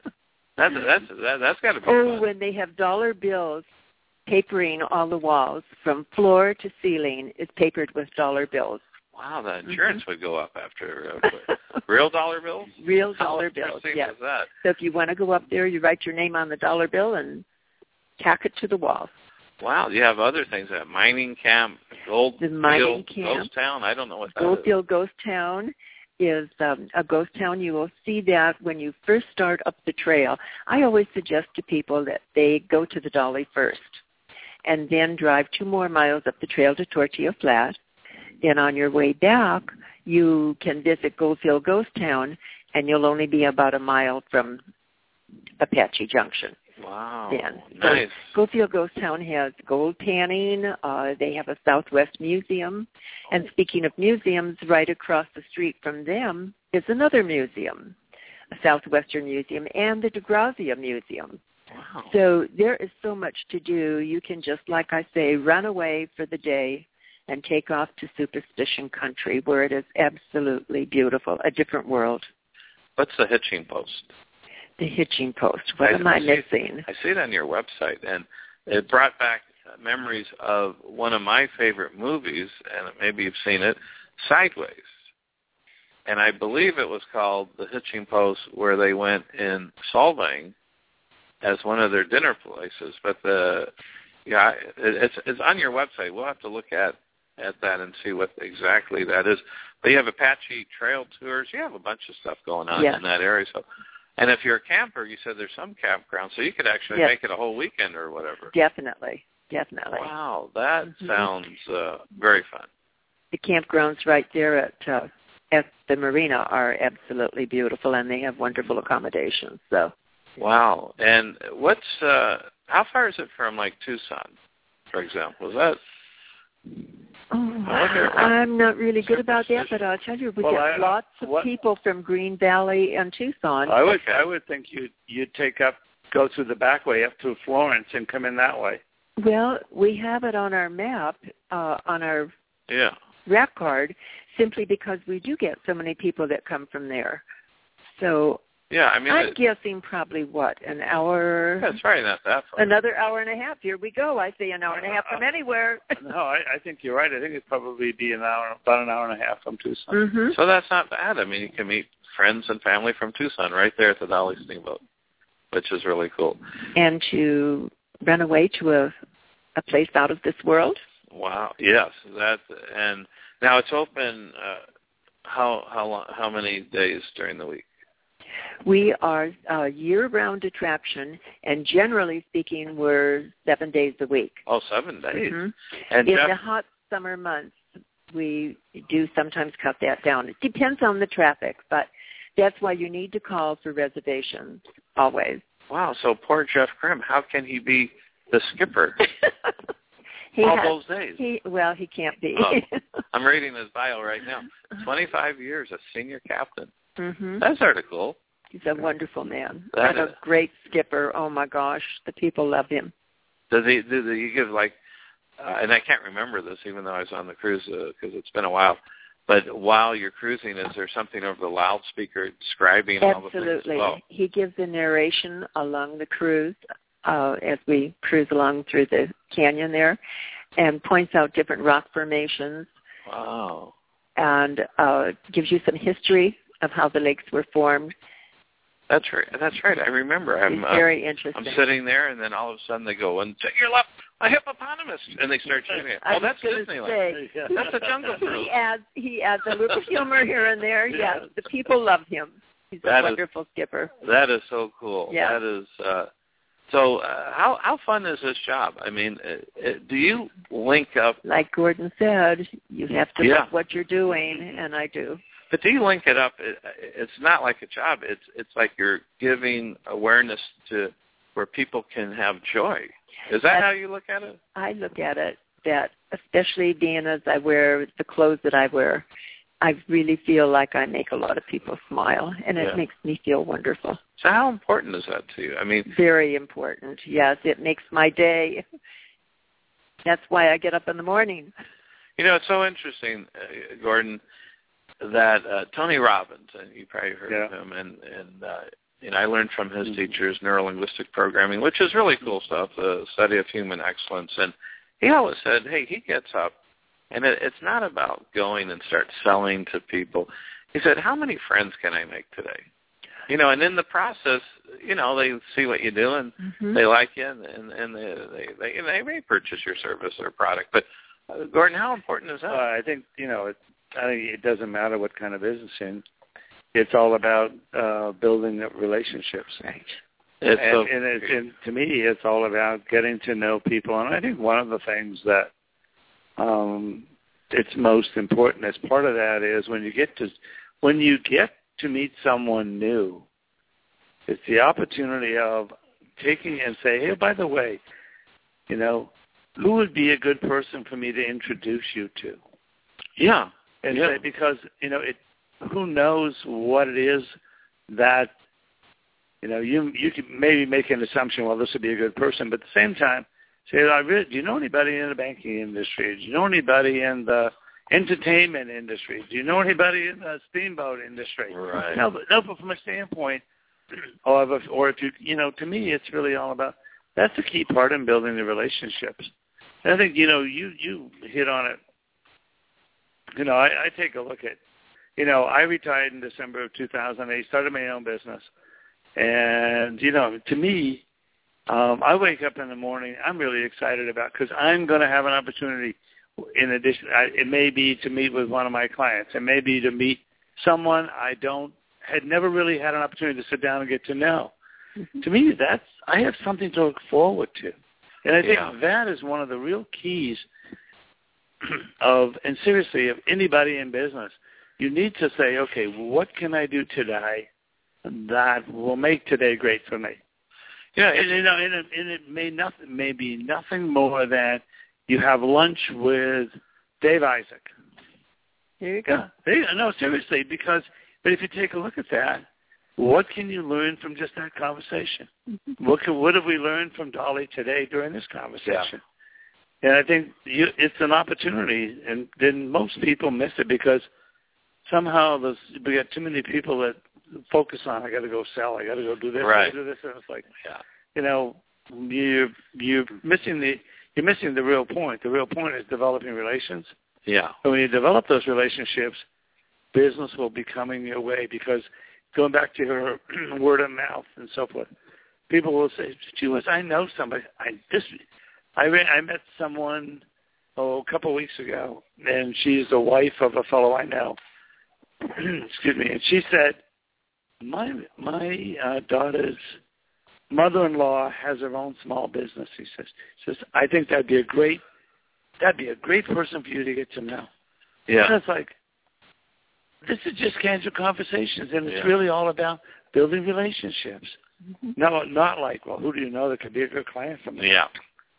Speaker 1: That's got to be.
Speaker 3: Oh,
Speaker 1: fun.
Speaker 3: when they have dollar bills papering all the walls from floor to ceiling is papered with dollar bills.
Speaker 1: Wow, the insurance would go up after real dollar bills.
Speaker 3: Real dollar bills. Yes.
Speaker 1: Is that?
Speaker 3: So if you want to go up there, you write your name on the dollar bill and tack it to the wall.
Speaker 1: Wow, you have other things. That mining camp, Goldfield Ghost Town. I don't know what that is.
Speaker 3: Goldfield Ghost Town is a ghost town. You will see that when you first start up the trail. I always suggest to people that they go to the Dolly first and then drive 2 more miles up the trail to Tortilla Flat. Then on your way back, you can visit Goldfield Ghost Town, and you'll only be about a mile from Apache Junction.
Speaker 1: Wow,
Speaker 3: then.
Speaker 1: Nice.
Speaker 3: So Goldfield Ghost Town has gold panning. They have a Southwest Museum. And speaking of museums, right across the street from them is another museum, a Southwestern Museum, and the DeGrazia Museum.
Speaker 1: Wow.
Speaker 3: So there is so much to do. You can just, like I say, run away for the day and take off to Superstition Country, where it is absolutely beautiful, a different world.
Speaker 1: What's the hitching post?
Speaker 3: The hitching post. What am I missing?
Speaker 1: I see it on your website, and it brought back memories of one of my favorite movies, and maybe you've seen it, Sideways. And I believe it was called The Hitching Post, where they went in Solvang as one of their dinner places. But it's on your website. We'll have to look at that and see what exactly that is. But you have Apache Trail Tours. You have a bunch of stuff going on in that area. So, and if you're a camper, you said there's some campgrounds, so you could actually make it a whole weekend or whatever.
Speaker 3: Definitely.
Speaker 1: Wow, that sounds very fun.
Speaker 3: The campgrounds right there at the marina are absolutely beautiful, and they have wonderful accommodations. So.
Speaker 1: Wow. And how far is it from, like, Tucson, for example? Is that
Speaker 3: Oh, I'm not really good about that, but I'll tell you, we get lots of people from Green Valley and Tucson.
Speaker 2: I would think you'd go through the back way up through Florence and come in that way.
Speaker 3: Well, we have it on our map, on our rap card, simply because we do get so many people that come from there. So I'm guessing probably an hour?
Speaker 1: That's probably not that far.
Speaker 3: Another hour and a half. Here we go. I say an hour and a half from anywhere.
Speaker 2: No, I think you're right. I think it'd probably be about an hour and a half from Tucson.
Speaker 3: Mm-hmm.
Speaker 1: So that's not bad. I mean, you can meet friends and family from Tucson right there at the Dolly Steamboat, which is really cool.
Speaker 3: And to run away to a place out of this world?
Speaker 1: Wow. Yes. And now it's open. How many days during the week?
Speaker 3: We are a year-round attraction, and generally speaking, we're 7 days a week.
Speaker 1: Oh, 7 days.
Speaker 3: Mm-hmm.
Speaker 1: And
Speaker 3: in the hot summer months, we do sometimes cut that down. It depends on the traffic, but that's why you need to call for reservations always.
Speaker 1: Wow, so poor Jeff Grimm, how can he be the skipper those days?
Speaker 3: He can't be.
Speaker 1: I'm reading his bio right now. 25 years, a senior captain.
Speaker 3: Mm-hmm.
Speaker 1: That's sort of cool.
Speaker 3: He's a wonderful man. And a great skipper. Oh, my gosh. The people love him.
Speaker 1: Do you give, and I can't remember this even though I was on the cruise because it's been a while, but while you're cruising, is there something over the loudspeaker describing all the things?
Speaker 3: Absolutely.
Speaker 1: Well,
Speaker 3: he gives the narration along the cruise as we cruise along through the canyon there and points out different rock formations.
Speaker 1: Wow.
Speaker 3: And gives you some history of how the lakes were formed.
Speaker 1: That's right. I remember.
Speaker 3: It's very interesting.
Speaker 1: I'm sitting there, and then all of a sudden they go, and to your left, a hippopotamus, and they start shooting it. Oh, that's Disneyland. That's a jungle cruise.
Speaker 3: He adds a little humor here and there. Yes, the people love him. He's a wonderful skipper.
Speaker 1: That is so cool.
Speaker 3: Yeah.
Speaker 1: That is. So how fun is this job? I mean, do you link up?
Speaker 3: Like Gordon said, you have to love what you're doing, and I do.
Speaker 1: But do you link it up? It's not like a job. It's like you're giving awareness to where people can have joy. Is that how you look at it?
Speaker 3: I look at it that, especially being as I wear the clothes that I wear, I really feel like I make a lot of people smile, and it makes me feel wonderful.
Speaker 1: So how important is that to you? I mean,
Speaker 3: very important. Yes, it makes my day. That's why I get up in the morning.
Speaker 1: You know, it's so interesting, Gordon, that Tony Robbins, and you probably heard of him, and I learned from his teachers neurolinguistic programming, which is really cool stuff, the study of human excellence. And he always said, hey, he gets up, and it's not about going and start selling to people. He said, how many friends can I make today? You know, and in the process, you know, they see what you do, and they like you, and they may purchase your service or product. But, Gordon, how important is that?
Speaker 2: I think, I think it doesn't matter what kind of business you're in. It's all about building relationships.
Speaker 3: Right.
Speaker 2: And to me, it's all about getting to know people. And I think one of the things that it's most important as part of that is when you get to meet someone new, it's the opportunity of taking and say, hey, by the way, who would be a good person for me to introduce you to?
Speaker 1: Yeah.
Speaker 2: And say, because, who knows what it is that, you can maybe make an assumption, well, this would be a good person, but at the same time, say, do you know anybody in the banking industry? Do you know anybody in the entertainment industry? Do you know anybody in the steamboat industry?
Speaker 1: Right.
Speaker 2: No, but from a standpoint, or if you, to me, it's really all about, that's a key part in building the relationships. And I think, you hit on it. I take a look at, I retired in December of 2008, started my own business. And, to me, I wake up in the morning, I'm really excited about, because I'm going to have an opportunity, in addition, it may be to meet with one of my clients. It may be to meet someone had never really had an opportunity to sit down and get to know. Mm-hmm. To me, I have something to look forward to. And I think that is one of the real keys of anybody in business. You need to say, okay, what can I do today that will make today great for me? Yeah, and it may be nothing more than you have lunch with Dave Isaac.
Speaker 3: There you go.
Speaker 2: Yeah, no, seriously, but if you take a look at that, what can you learn from just that conversation? What have we learned from Dolly today during this conversation? Yeah. And I think it's an opportunity, and then most people miss it because somehow we got too many people that focus on, I got to go sell, I got to go do this, I got to do this, and it's like, you're missing the real point. The real point is developing relations.
Speaker 1: Yeah.
Speaker 2: And when you develop those relationships, business will be coming your way because going back to your word of mouth and so forth, people will say, gee whiz, I know somebody. I met someone a couple of weeks ago, and she's the wife of a fellow I know. Excuse me. And she said, my daughter's mother-in-law has her own small business, he says. I think that'd be a great person for you to get to know.
Speaker 1: Yeah.
Speaker 2: And it's like, this is just casual conversations, and it's really all about building relationships. No, not like, well, who do you know that could be a good client for me?
Speaker 1: Yeah.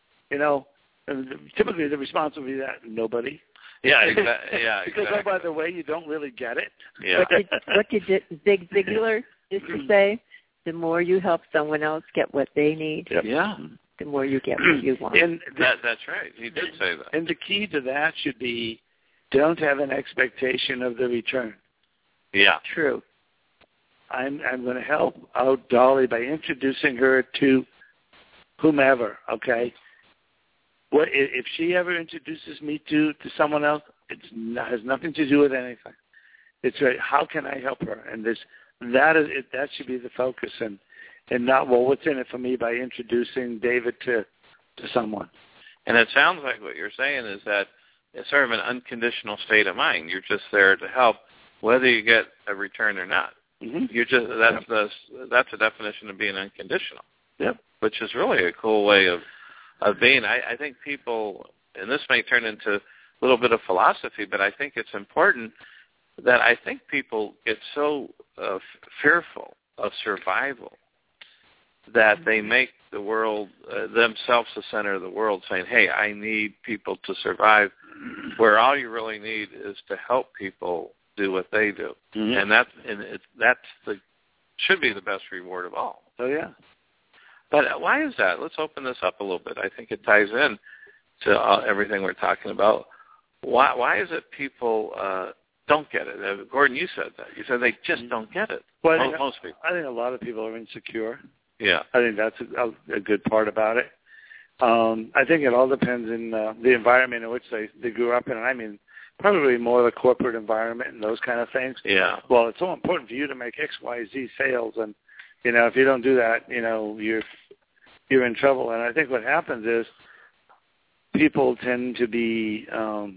Speaker 2: And typically the response will be that nobody.
Speaker 1: Yeah, exactly.
Speaker 2: Because, oh, by the way, you don't really get it.
Speaker 1: Yeah.
Speaker 3: What did Zig Ziglar used to say? The more you help someone else get what they need, the more you get what you want.
Speaker 2: And
Speaker 1: that's right. He did say that.
Speaker 2: And the key to that should be don't have an expectation of the return.
Speaker 1: Yeah.
Speaker 3: True.
Speaker 2: I'm going to help out Dolly by introducing her to whomever, okay? What if she ever introduces me to someone else? Has nothing to do with anything. It's right. How can I help her? And that should be the focus, and not, well, what's in it for me by introducing David to someone.
Speaker 1: And it sounds like what you're saying is that it's sort of an unconditional state of mind. You're just there to help, whether you get a return or not.
Speaker 2: Mm-hmm.
Speaker 1: You're just that's a definition of being unconditional.
Speaker 2: Yep.
Speaker 1: Which is really a cool way of being. I think people, and this may turn into a little bit of philosophy, but I think it's important that I think people get so fearful of survival that they make the world, themselves the center of the world, saying, hey, I need people to survive, where all you really need is to help people do what they do. Mm-hmm. And that's should be the best reward of all.
Speaker 2: Oh, yeah.
Speaker 1: But why is that? Let's open this up a little bit. I think it ties in to everything we're talking about. Why is it people don't get it? Gordon, you said that. You said they just don't get it.
Speaker 2: Well,
Speaker 1: most people.
Speaker 2: I think a lot of people are insecure.
Speaker 1: Yeah.
Speaker 2: I think that's a good part about it. I think it all depends in the environment in which they grew up in. I mean, probably more the corporate environment and those kind of things.
Speaker 1: Yeah.
Speaker 2: Well, it's so important for you to make X, Y, Z sales, and if you don't do that, you're in trouble. And I think what happens is people tend to be,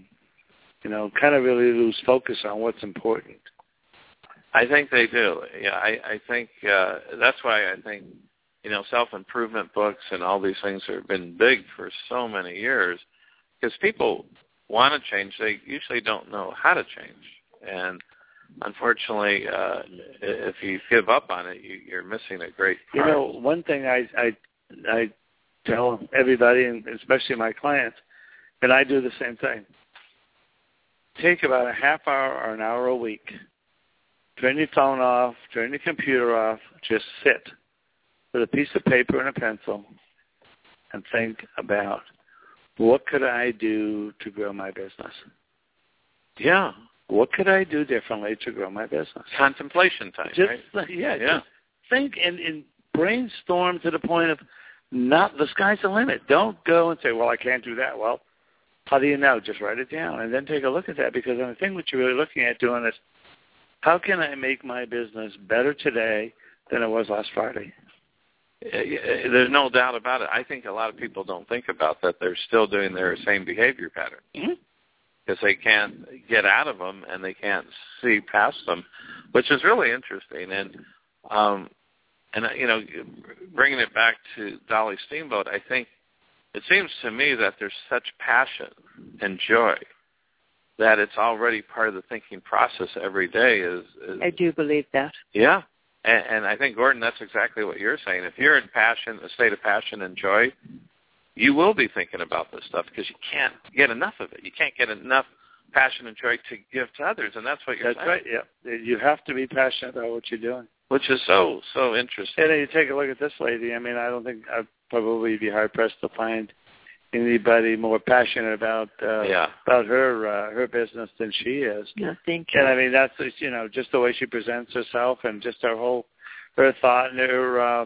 Speaker 2: kind of really lose focus on what's important.
Speaker 1: I think they do. Yeah, I think that's why I think, self-improvement books and all these things have been big for so many years, because people want to change. They usually don't know how to change. And unfortunately, if you give up on it, you're missing a great part.
Speaker 2: One thing I tell everybody, and especially my clients, and I do the same thing, take about a half hour or an hour a week, turn your phone off, turn your computer off, just sit with a piece of paper and a pencil and think about, what could I do to grow my business?
Speaker 1: Yeah.
Speaker 2: What could I do differently to grow my business?
Speaker 1: Contemplation time, right?
Speaker 2: Just think and brainstorm to the point of the sky's the limit. Don't go and say, well, I can't do that. Well, how do you know? Just write it down and then take a look at that, because the thing that you're really looking at doing is, how can I make my business better today than it was last Friday?
Speaker 1: There's no doubt about it. I think a lot of people don't think about that. They're still doing their same behavior pattern because they can't get out of them and they can't see past them, which is really interesting. And bringing it back to Dolly Steamboat, I think it seems to me that there's such passion and joy that it's already part of the thinking process every day.
Speaker 3: I do believe that.
Speaker 1: Yeah. And I think, Gordon, that's exactly what you're saying. If you're in passion, a state of passion and joy, you will be thinking about this stuff because you can't get enough of it. You can't get enough passion and joy to give to others, and that's what you're saying.
Speaker 2: That's right, yeah. You have to be passionate about what you're doing.
Speaker 1: Which is so interesting.
Speaker 2: And then you take a look at this lady. I mean, I don't think I'd probably be hard-pressed to find anybody more passionate about her business than she is.
Speaker 3: Yeah, thank you.
Speaker 2: And I mean, that's, just the way she presents herself and just her thought and her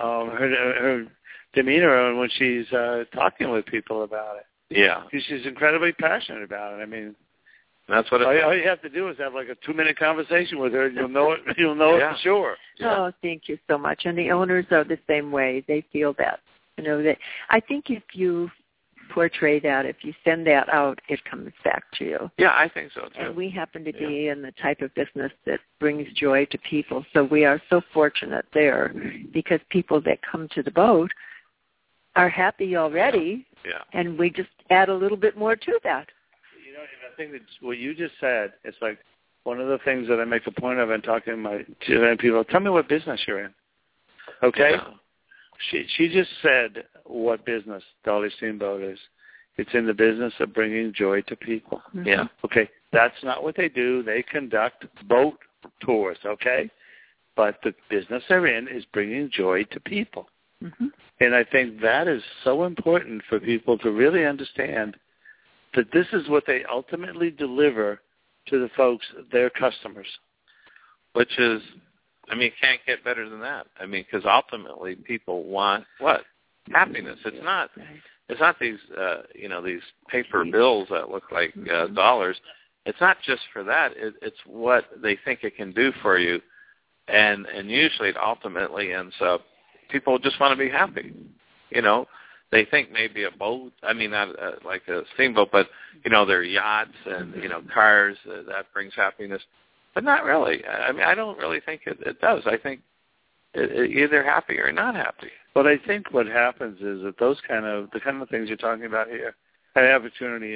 Speaker 2: demeanor when she's talking with people about it.
Speaker 1: Yeah.
Speaker 2: She's incredibly passionate about it. I mean,
Speaker 1: that's what
Speaker 2: all you have to do is have like a 2-minute conversation with her, and you'll know it. You'll know it for sure.
Speaker 3: Yeah. Oh, thank you so much. And the owners are the same way. They feel that. That I think if you portray that, if you send that out, it comes back to you.
Speaker 1: Yeah, I think so too.
Speaker 3: And we happen to be in the type of business that brings joy to people, so we are so fortunate there because people that come to the boat are happy already, and we just add a little bit more to that.
Speaker 2: And I think that what you just said, it's like one of the things that I make a point of in talking to people. Tell me what business you're in, okay? Yeah. She just said what business Dolly Steamboat is. It's in the business of bringing joy to people.
Speaker 3: Mm-hmm.
Speaker 2: Yeah. Okay. That's not what they do. They conduct boat tours, okay? But the business they're in is bringing joy to people.
Speaker 3: Mm-hmm.
Speaker 2: And I think that is so important for people to really understand that this is what they ultimately deliver to the folks, their customers.
Speaker 1: Which is, I mean, it can't get better than that. I mean, because ultimately people want what? Happiness. It's not these, these paper bills that look like dollars. It's not just for that. It's what they think it can do for you. And usually it ultimately ends up, people just want to be happy. They think maybe a boat, I mean, not like a steamboat, but, their yachts and, cars, that brings happiness. But not really. I mean, I don't really think it does. I think it either happy or not happy.
Speaker 2: But I think what happens is that the kind of things you're talking about here, an opportunity,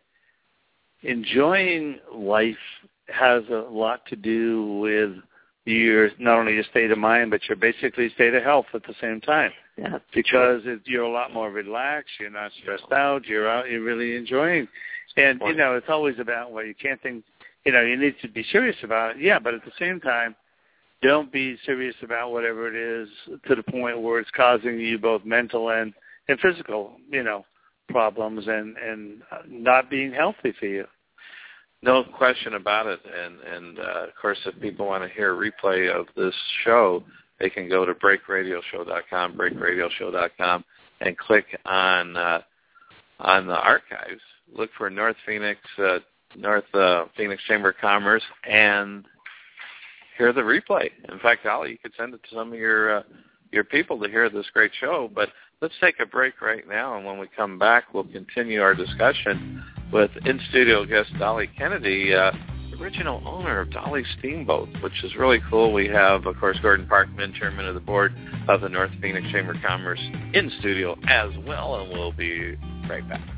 Speaker 2: enjoying life has a lot to do with not only your state of mind, but your basically state of health at the same time.
Speaker 3: Yeah.
Speaker 2: Because you're a lot more relaxed, you're not stressed out, you're really enjoying. And, it's always about, you can't think, you need to be serious about it. Yeah, but at the same time, don't be serious about whatever it is to the point where it's causing you both mental and physical, problems and not being healthy for you.
Speaker 1: No question about it. And of course, if people want to hear a replay of this show, they can go to breakradioshow.com, and click on the archives. Look for North Phoenix Chamber of Commerce and hear the replay. In fact, Dolly, you could send it to some of your people to hear this great show. But let's take a break right now, and when we come back, we'll continue our discussion with in-studio guest Dolly Kennedy, original owner of Dolly Steamboat, which is really cool. We have, of course, Gordon Parkman, chairman of the board of the North Phoenix Chamber of Commerce, in studio as well, and we'll be right back.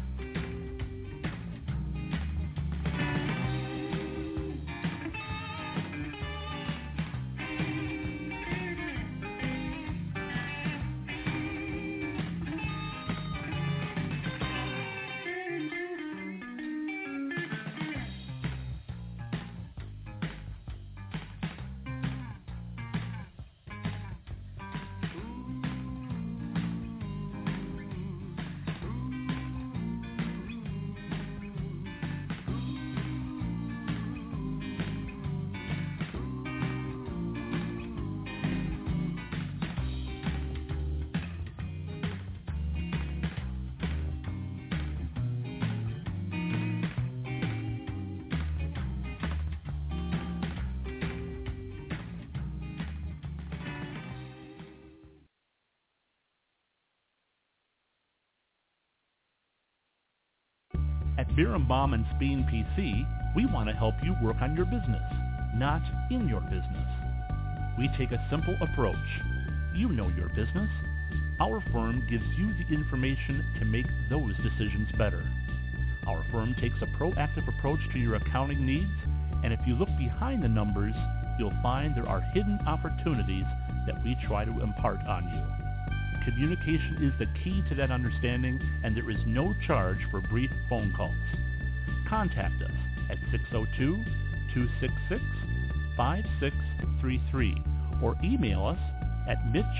Speaker 4: At Birnbaum and Speen PC, we want to help you work on your business, not in your business. We take a simple approach. You know your business. Our firm gives you the information to make those decisions better. Our firm takes a proactive approach to your accounting needs, and if you look behind the numbers, you'll find there are hidden opportunities that we try to impart on you. Communication is the key to that understanding, and there is no charge for brief phone calls. Contact us at 602-266-5633 or email us at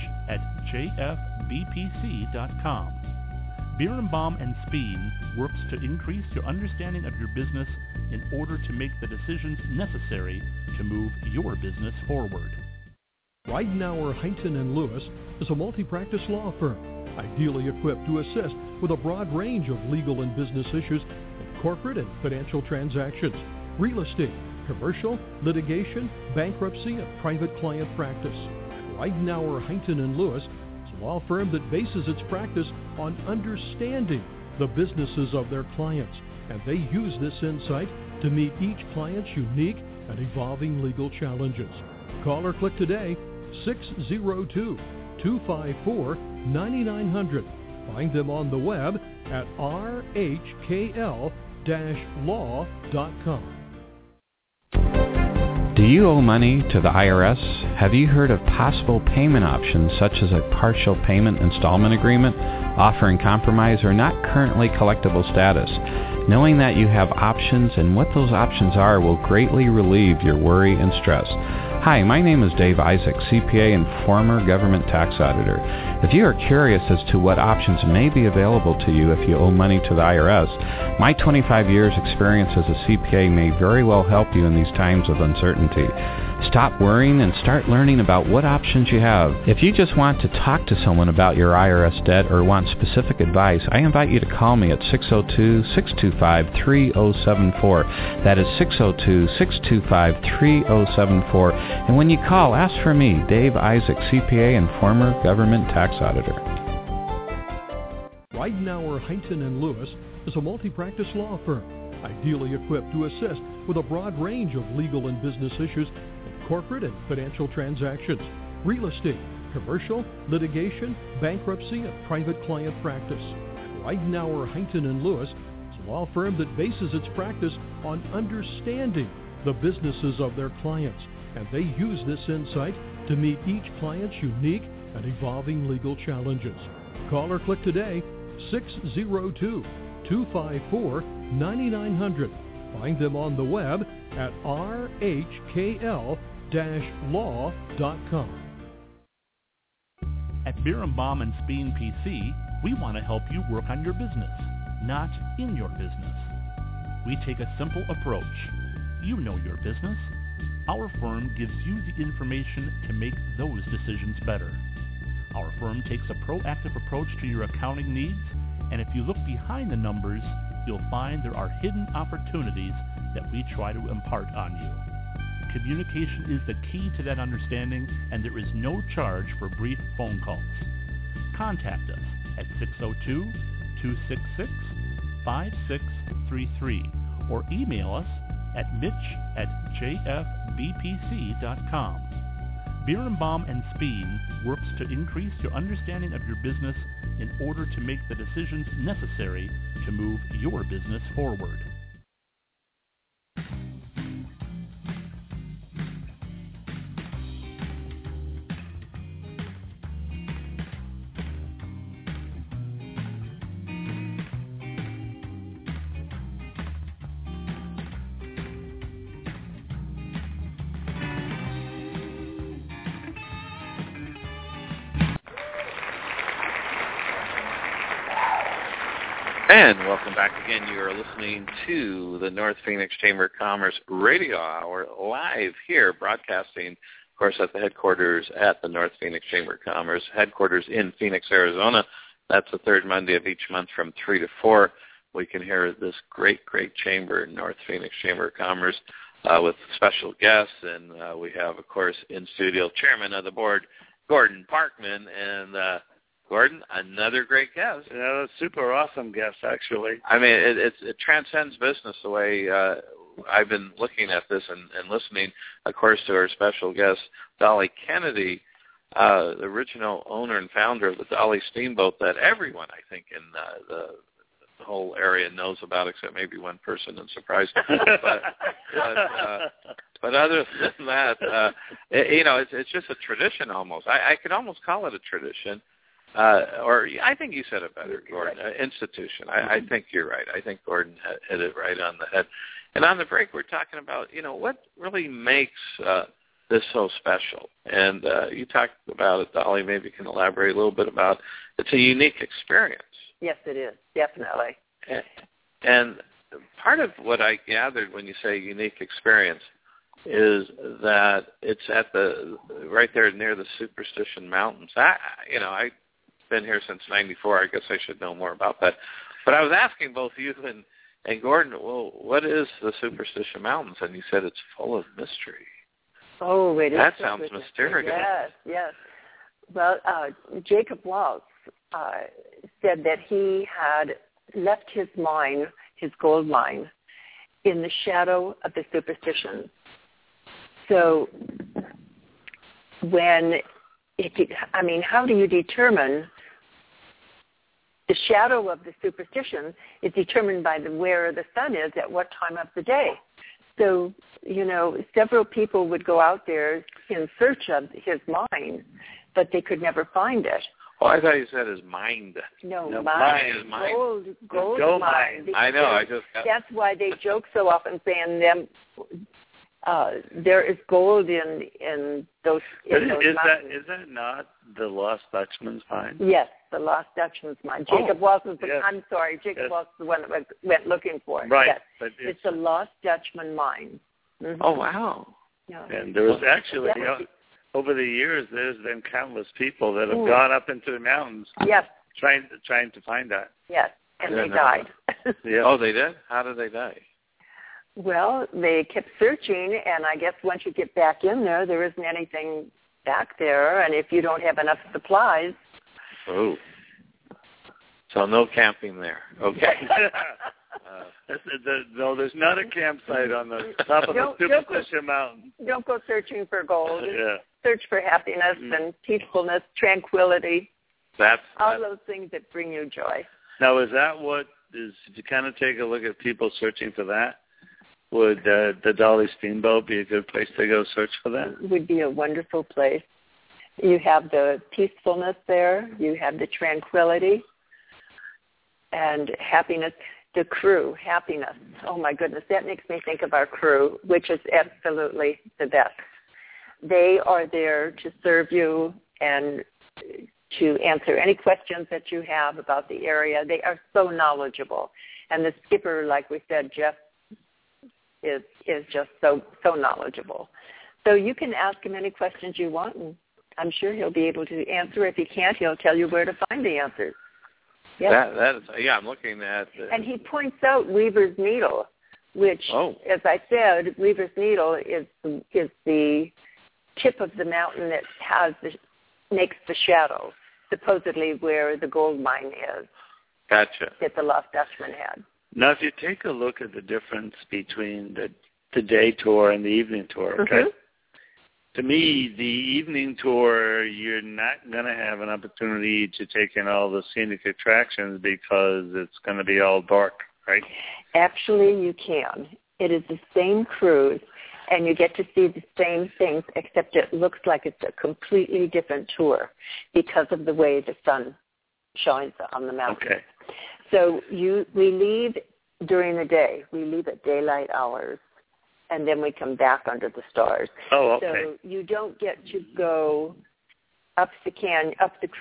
Speaker 4: mitch@jfbpc.com. Birnbaum and Speen works to increase your understanding of your business in order to make the decisions necessary to move your business forward.
Speaker 5: Ridenour, Heighton & Lewis is a multi-practice law firm, ideally equipped to assist with a broad range of legal and business issues in corporate and financial transactions, real estate, commercial, litigation, bankruptcy, and private client practice. Ridenour, Heighton & Lewis is a law firm that bases its practice on understanding the businesses of their clients, and they use this insight to meet each client's unique and evolving legal challenges. Call or click today, 602-254-9900. Find them on the web at rhkl-law.com.
Speaker 6: Do you owe money to the IRS? Have you heard of possible payment options such as a partial payment installment agreement, offering compromise or not currently collectible status? Knowing that you have options and what those options are will greatly relieve your worry and stress. Hi, my name is Dave Isaac, CPA and former government tax auditor. If you are curious as to what options may be available to you if you owe money to the IRS, my 25 years experience as a CPA may very well help you in these times of uncertainty. Stop worrying and start learning about what options you have. If you just want to talk to someone about your IRS debt or want specific advice, I invite you to call me at 602-625-3074. That is 602-625-3074. And when you call, ask for me, Dave Isaac, CPA and former government tax auditor.
Speaker 5: Ridenour, Heighton & Lewis is a multi-practice law firm, ideally equipped to assist with a broad range of legal and business issues in corporate and financial transactions, real estate, commercial, litigation, bankruptcy, and private client practice. Ridenour, Heighton & Lewis is a law firm that bases its practice on understanding the businesses of their clients, and they use this insight to meet each client's unique and evolving legal challenges. Call or click today, 602-254-9900. Find them on the web at rhkl-law.com.
Speaker 4: At Birnbaum and Speen PC, we want to help you work on your business, not in your business. We take a simple approach. You know your business. Our firm gives you the information to make those decisions better. Our firm takes a proactive approach to your accounting needs, and if you look behind the numbers, you'll find there are hidden opportunities that we try to impart on you. Communication is the key to that understanding, and there is no charge for brief phone calls. Contact us at 602-266-5633 or email us at mitch@jfbpc.com. Birnbaum and Speen works to increase your understanding of your business in order to make the decisions necessary to move your business forward.
Speaker 1: And welcome back again. You are listening to the North Phoenix Chamber of Commerce Radio Hour live here, broadcasting, of course, at the headquarters at the North Phoenix Chamber of Commerce, headquarters in Phoenix, Arizona. That's the third Monday of each month from 3 to 4. We can hear this great, great chamber, North Phoenix Chamber of Commerce, with special guests. And we have, of course, in studio, Chairman of the Board, Gordon Parkman, and Gordon, another great guest.
Speaker 2: Yeah, super awesome guest, actually.
Speaker 1: I mean, it transcends business the way I've been looking at this and listening, of course, to our special guest, Dolly Kennedy, the original owner and founder of the Dolly Steamboat that everyone, I think, in the whole area knows about, except maybe one person, and surprised. But other than that, it's just a tradition almost. I could almost call it a tradition. Or I think you said it better, Gordon, institution. I think you're right. I think Gordon hit it right on the head. And on the break, we're talking about, what really makes this so special. And you talked about it, Dolly. Maybe you can elaborate a little bit about it's a unique experience.
Speaker 3: Yes, it is, definitely.
Speaker 1: And part of what I gathered when you say unique experience is that it's at right there near the Superstition Mountains. I've been here since '94. I guess I should know more about that. But I was asking both you and Gordon, well, what is the Superstition Mountains? And you said it's full of mystery.
Speaker 3: Oh, it is.
Speaker 1: That sounds mysterious.
Speaker 3: Yes. Well, Jacob Waltz said that he had left his mine, his gold mine, in the shadow of the superstitions. So how do you determine the shadow of the superstition is determined by where the sun is at what time of the day. So, several people would go out there in search of his mine, but they could never find it.
Speaker 1: Oh, I thought you said his mind.
Speaker 3: No,
Speaker 1: mine is mine.
Speaker 3: Gold mine.
Speaker 1: I know.
Speaker 3: That's why they joke so often saying there is gold in those.
Speaker 2: Is that not the Lost Dutchman's mine?
Speaker 3: Yes, the Lost Dutchman's mine. Jacob Waltz was I'm sorry, Jacob Waltz was the one that went looking for it.
Speaker 2: Right,
Speaker 3: yes.
Speaker 2: but
Speaker 3: it's the Lost Dutchman mine. Mm-hmm.
Speaker 1: Oh wow!
Speaker 3: Yeah.
Speaker 2: And there was actually over the years, there's been countless people that have gone up into the mountains.
Speaker 3: Yes.
Speaker 2: Trying to find that.
Speaker 3: Yes, and they died.
Speaker 2: Yeah.
Speaker 1: Oh, they did? How did they die?
Speaker 3: Well, they kept searching, and I guess once you get back in there isn't anything back there, and if you don't have enough supplies.
Speaker 1: Oh. So no camping there. Okay.
Speaker 2: No, there's not a campsite on the top of the Superstition Mountain.
Speaker 3: Don't go searching for gold.
Speaker 2: Yeah.
Speaker 3: Search for happiness and peacefulness, tranquility. All those things that bring you joy.
Speaker 2: Now, is that what is? If you kind of take a look at people searching for that, would the Dolly Steamboat be a good place to go search for that?
Speaker 3: It would be a wonderful place. You have the peacefulness there. You have the tranquility and happiness. The crew, happiness. Oh, my goodness. That makes me think of our crew, which is absolutely the best. They are there to serve you and to answer any questions that you have about the area. They are so knowledgeable. And the skipper, like we said, Jeff, is just so knowledgeable. So you can ask him any questions you want, and I'm sure he'll be able to answer. If he can't, he'll tell you where to find the answers. Yep.
Speaker 1: I'm looking at...
Speaker 3: And he points out Weaver's Needle, which, as I said, Weaver's Needle is the tip of the mountain that makes the shadow, supposedly where the gold mine is.
Speaker 1: Gotcha.
Speaker 3: That the Lost Dutchman had.
Speaker 2: Now, if you take a look at the difference between the day tour and the evening tour, okay?
Speaker 3: Mm-hmm.
Speaker 2: To me, the evening tour, you're not going to have an opportunity to take in all the scenic attractions because it's going to be all dark, right?
Speaker 3: Actually, you can. It is the same cruise, and you get to see the same things, except it looks like it's a completely different tour because of the way the sun shines on the mountain.
Speaker 2: Okay.
Speaker 3: So we leave during the day. We leave at daylight hours, and then we come back under the stars.
Speaker 2: Oh, okay.
Speaker 3: So you don't get to go up the canyon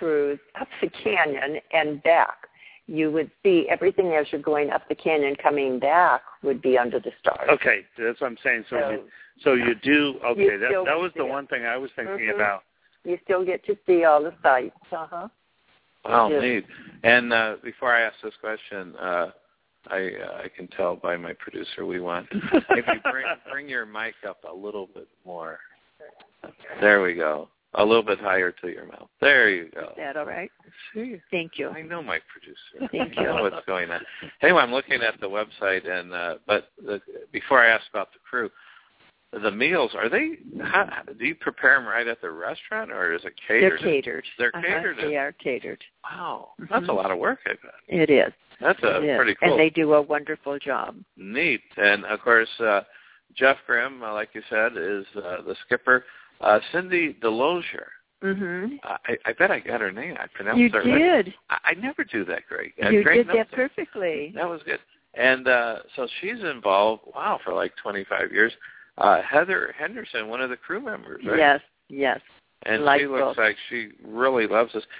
Speaker 3: and back. You would see everything as you're going up the canyon. Coming back would be under the stars.
Speaker 2: Okay, that's what I'm saying. So you do. Okay, that was the one thing I was thinking about.
Speaker 3: You still get to see all the sights.
Speaker 1: Wow, neat. And before I ask this question, I can tell by my producer we want if you bring your mic up a little bit more. There we go. A little bit higher to your mouth. There you go.
Speaker 3: Is that all right?
Speaker 1: See?
Speaker 3: Thank you.
Speaker 1: I know my producer.
Speaker 3: Thank you.
Speaker 1: I know what's going on. Anyway, I'm looking at the website, and before I ask about the crew, the meals, do you prepare them right at the restaurant, or is it catered?
Speaker 3: They're catered.
Speaker 1: They're catered?
Speaker 3: They are catered.
Speaker 1: Wow. That's a lot of work, I bet.
Speaker 3: It is.
Speaker 1: That's pretty cool.
Speaker 3: And they do a wonderful job.
Speaker 1: Neat. And, of course, Jeff Grimm, like you said, is the skipper. Cindy Delosier.
Speaker 3: Mm-hmm.
Speaker 1: I bet I got her name. I pronounced
Speaker 3: you
Speaker 1: her
Speaker 3: did.
Speaker 1: right. I never do that great.
Speaker 3: You did that perfectly.
Speaker 1: That was good. And so she's involved, for like 25 years. Heather Henderson, one of the crew members, right?
Speaker 3: Yes.
Speaker 1: And
Speaker 3: like
Speaker 1: she looks like she really loves this.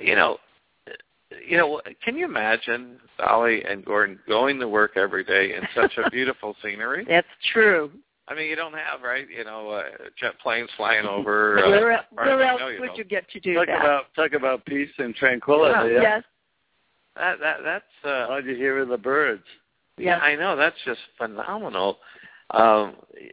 Speaker 1: Can you imagine Dolly and Gordon going to work every day in such a beautiful scenery?
Speaker 3: That's true.
Speaker 1: I mean, you don't have, right, jet planes flying over.
Speaker 3: Where else would you get to do that?
Speaker 2: Talk about peace and tranquility.
Speaker 3: Yes.
Speaker 1: That's
Speaker 2: all you hear are the birds.
Speaker 3: Yeah,
Speaker 1: I know. That's just phenomenal. And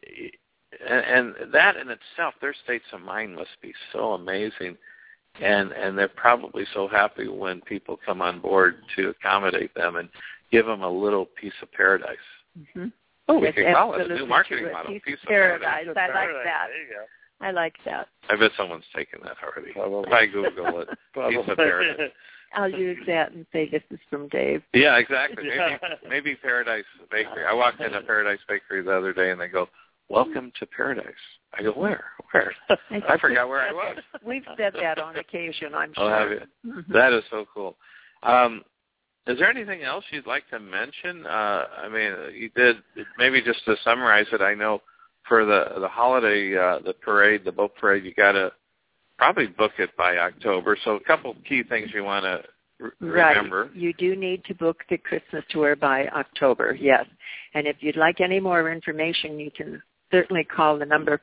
Speaker 1: that in itself, their states of mind must be so amazing. And they're probably so happy when people come on board to accommodate them and give them a little piece of paradise.
Speaker 3: Mm-hmm.
Speaker 1: Oh, we can call it a new marketing model, piece of paradise.
Speaker 3: I like that.
Speaker 2: There you go.
Speaker 3: I like that.
Speaker 1: I bet someone's taken that already.
Speaker 2: Probably.
Speaker 1: If I Google it, piece of paradise.
Speaker 3: I'll use that and say this is from Dave.
Speaker 1: Yeah, exactly. Maybe Paradise Bakery. I walked into Paradise Bakery the other day and they go, "Welcome to Paradise." I go, Where? I forgot where I was.
Speaker 3: We've said that on occasion, I'm sure.
Speaker 1: Oh, have you?
Speaker 3: Mm-hmm.
Speaker 1: That is so cool. Is there anything else you'd like to mention? You did, maybe just to summarize it, I know for the holiday, the parade, the boat parade, you got to probably book it by October. So a couple key things you want to remember.
Speaker 3: Right. You do need to book the Christmas tour by October, yes. And if you'd like any more information, you can certainly call the number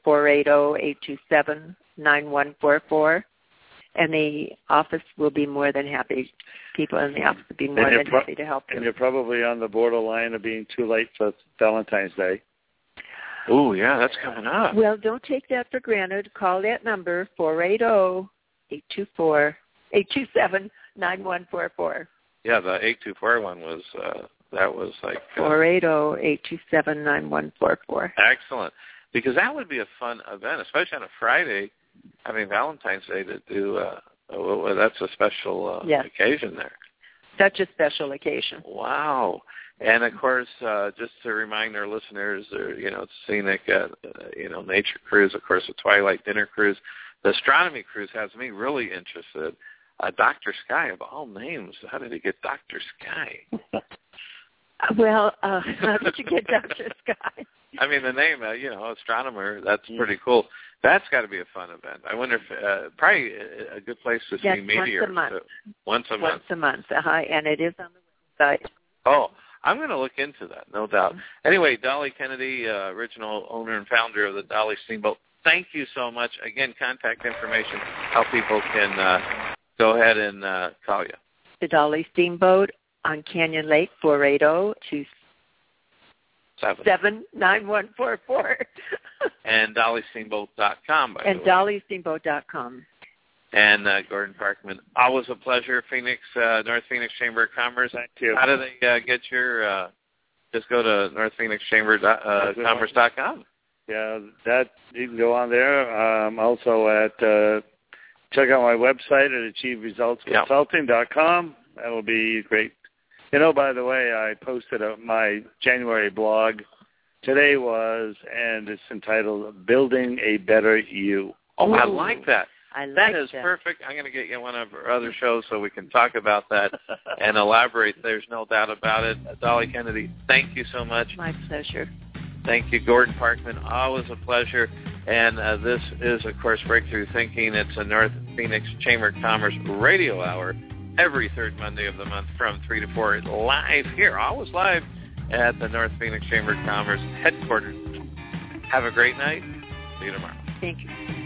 Speaker 3: 480-827-9144. And the office will be more than happy. People in the office will be more than happy to help you.
Speaker 2: And you're probably on the borderline of being too late for Valentine's Day.
Speaker 1: Oh, yeah, that's coming up.
Speaker 3: Well, don't take that for granted. Call that number, 480-827-9144.
Speaker 1: Yeah, the 824 one was, that was like...
Speaker 3: 480-827-9144.
Speaker 1: Excellent. Because that would be a fun event, especially on a Friday. Valentine's Day to do, that's a special occasion there.
Speaker 3: Such a special occasion.
Speaker 1: Wow. And, of course, just to remind our listeners, it's scenic, nature cruise, of course, the Twilight Dinner Cruise. The astronomy cruise has me really interested. Dr. Sky, of all names, how did he get Dr. Sky?
Speaker 3: Well, how did you get Dr. Sky?
Speaker 1: I mean, the name, astronomer, that's pretty cool. That's got to be a fun event. I wonder if, probably a good place to see meteors. Once a month.
Speaker 3: Once a month, and it is on the website.
Speaker 1: Oh, I'm going to look into that, no doubt. Anyway, Dolly Kennedy, original owner and founder of the Dolly Steamboat, thank you so much. Again, contact information, how people can go ahead and call you.
Speaker 3: The Dolly Steamboat on Canyon Lake, 480-277-9144.
Speaker 1: And DollySteamboat.com, by the way.
Speaker 3: And DollySteamboat.com.
Speaker 1: And Gordon Parkman, always a pleasure. Phoenix, North Phoenix Chamber of Commerce.
Speaker 2: Thank you.
Speaker 1: How do they get your, just go to northphoenixchamber.commerce.com.
Speaker 2: Yeah, that you can go on there. Also at, check out my website at achieveresultsconsulting.com. That will be great. By the way, I posted my January blog. Today and it's entitled Building a Better You.
Speaker 1: Oh, I like that.
Speaker 3: That
Speaker 1: is perfect. I'm going to get you one of our other shows so we can talk about that and elaborate. There's no doubt about it. Dolly Kennedy, thank you so much.
Speaker 3: My pleasure.
Speaker 1: Thank you, Gordon Parkman. Always a pleasure. And this is, of course, Breakthrough Thinking. It's a North Phoenix Chamber of Commerce radio hour every third Monday of the month from 3 to 4, live here, always live at the North Phoenix Chamber of Commerce headquarters. Have a great night. See you tomorrow.
Speaker 3: Thank you.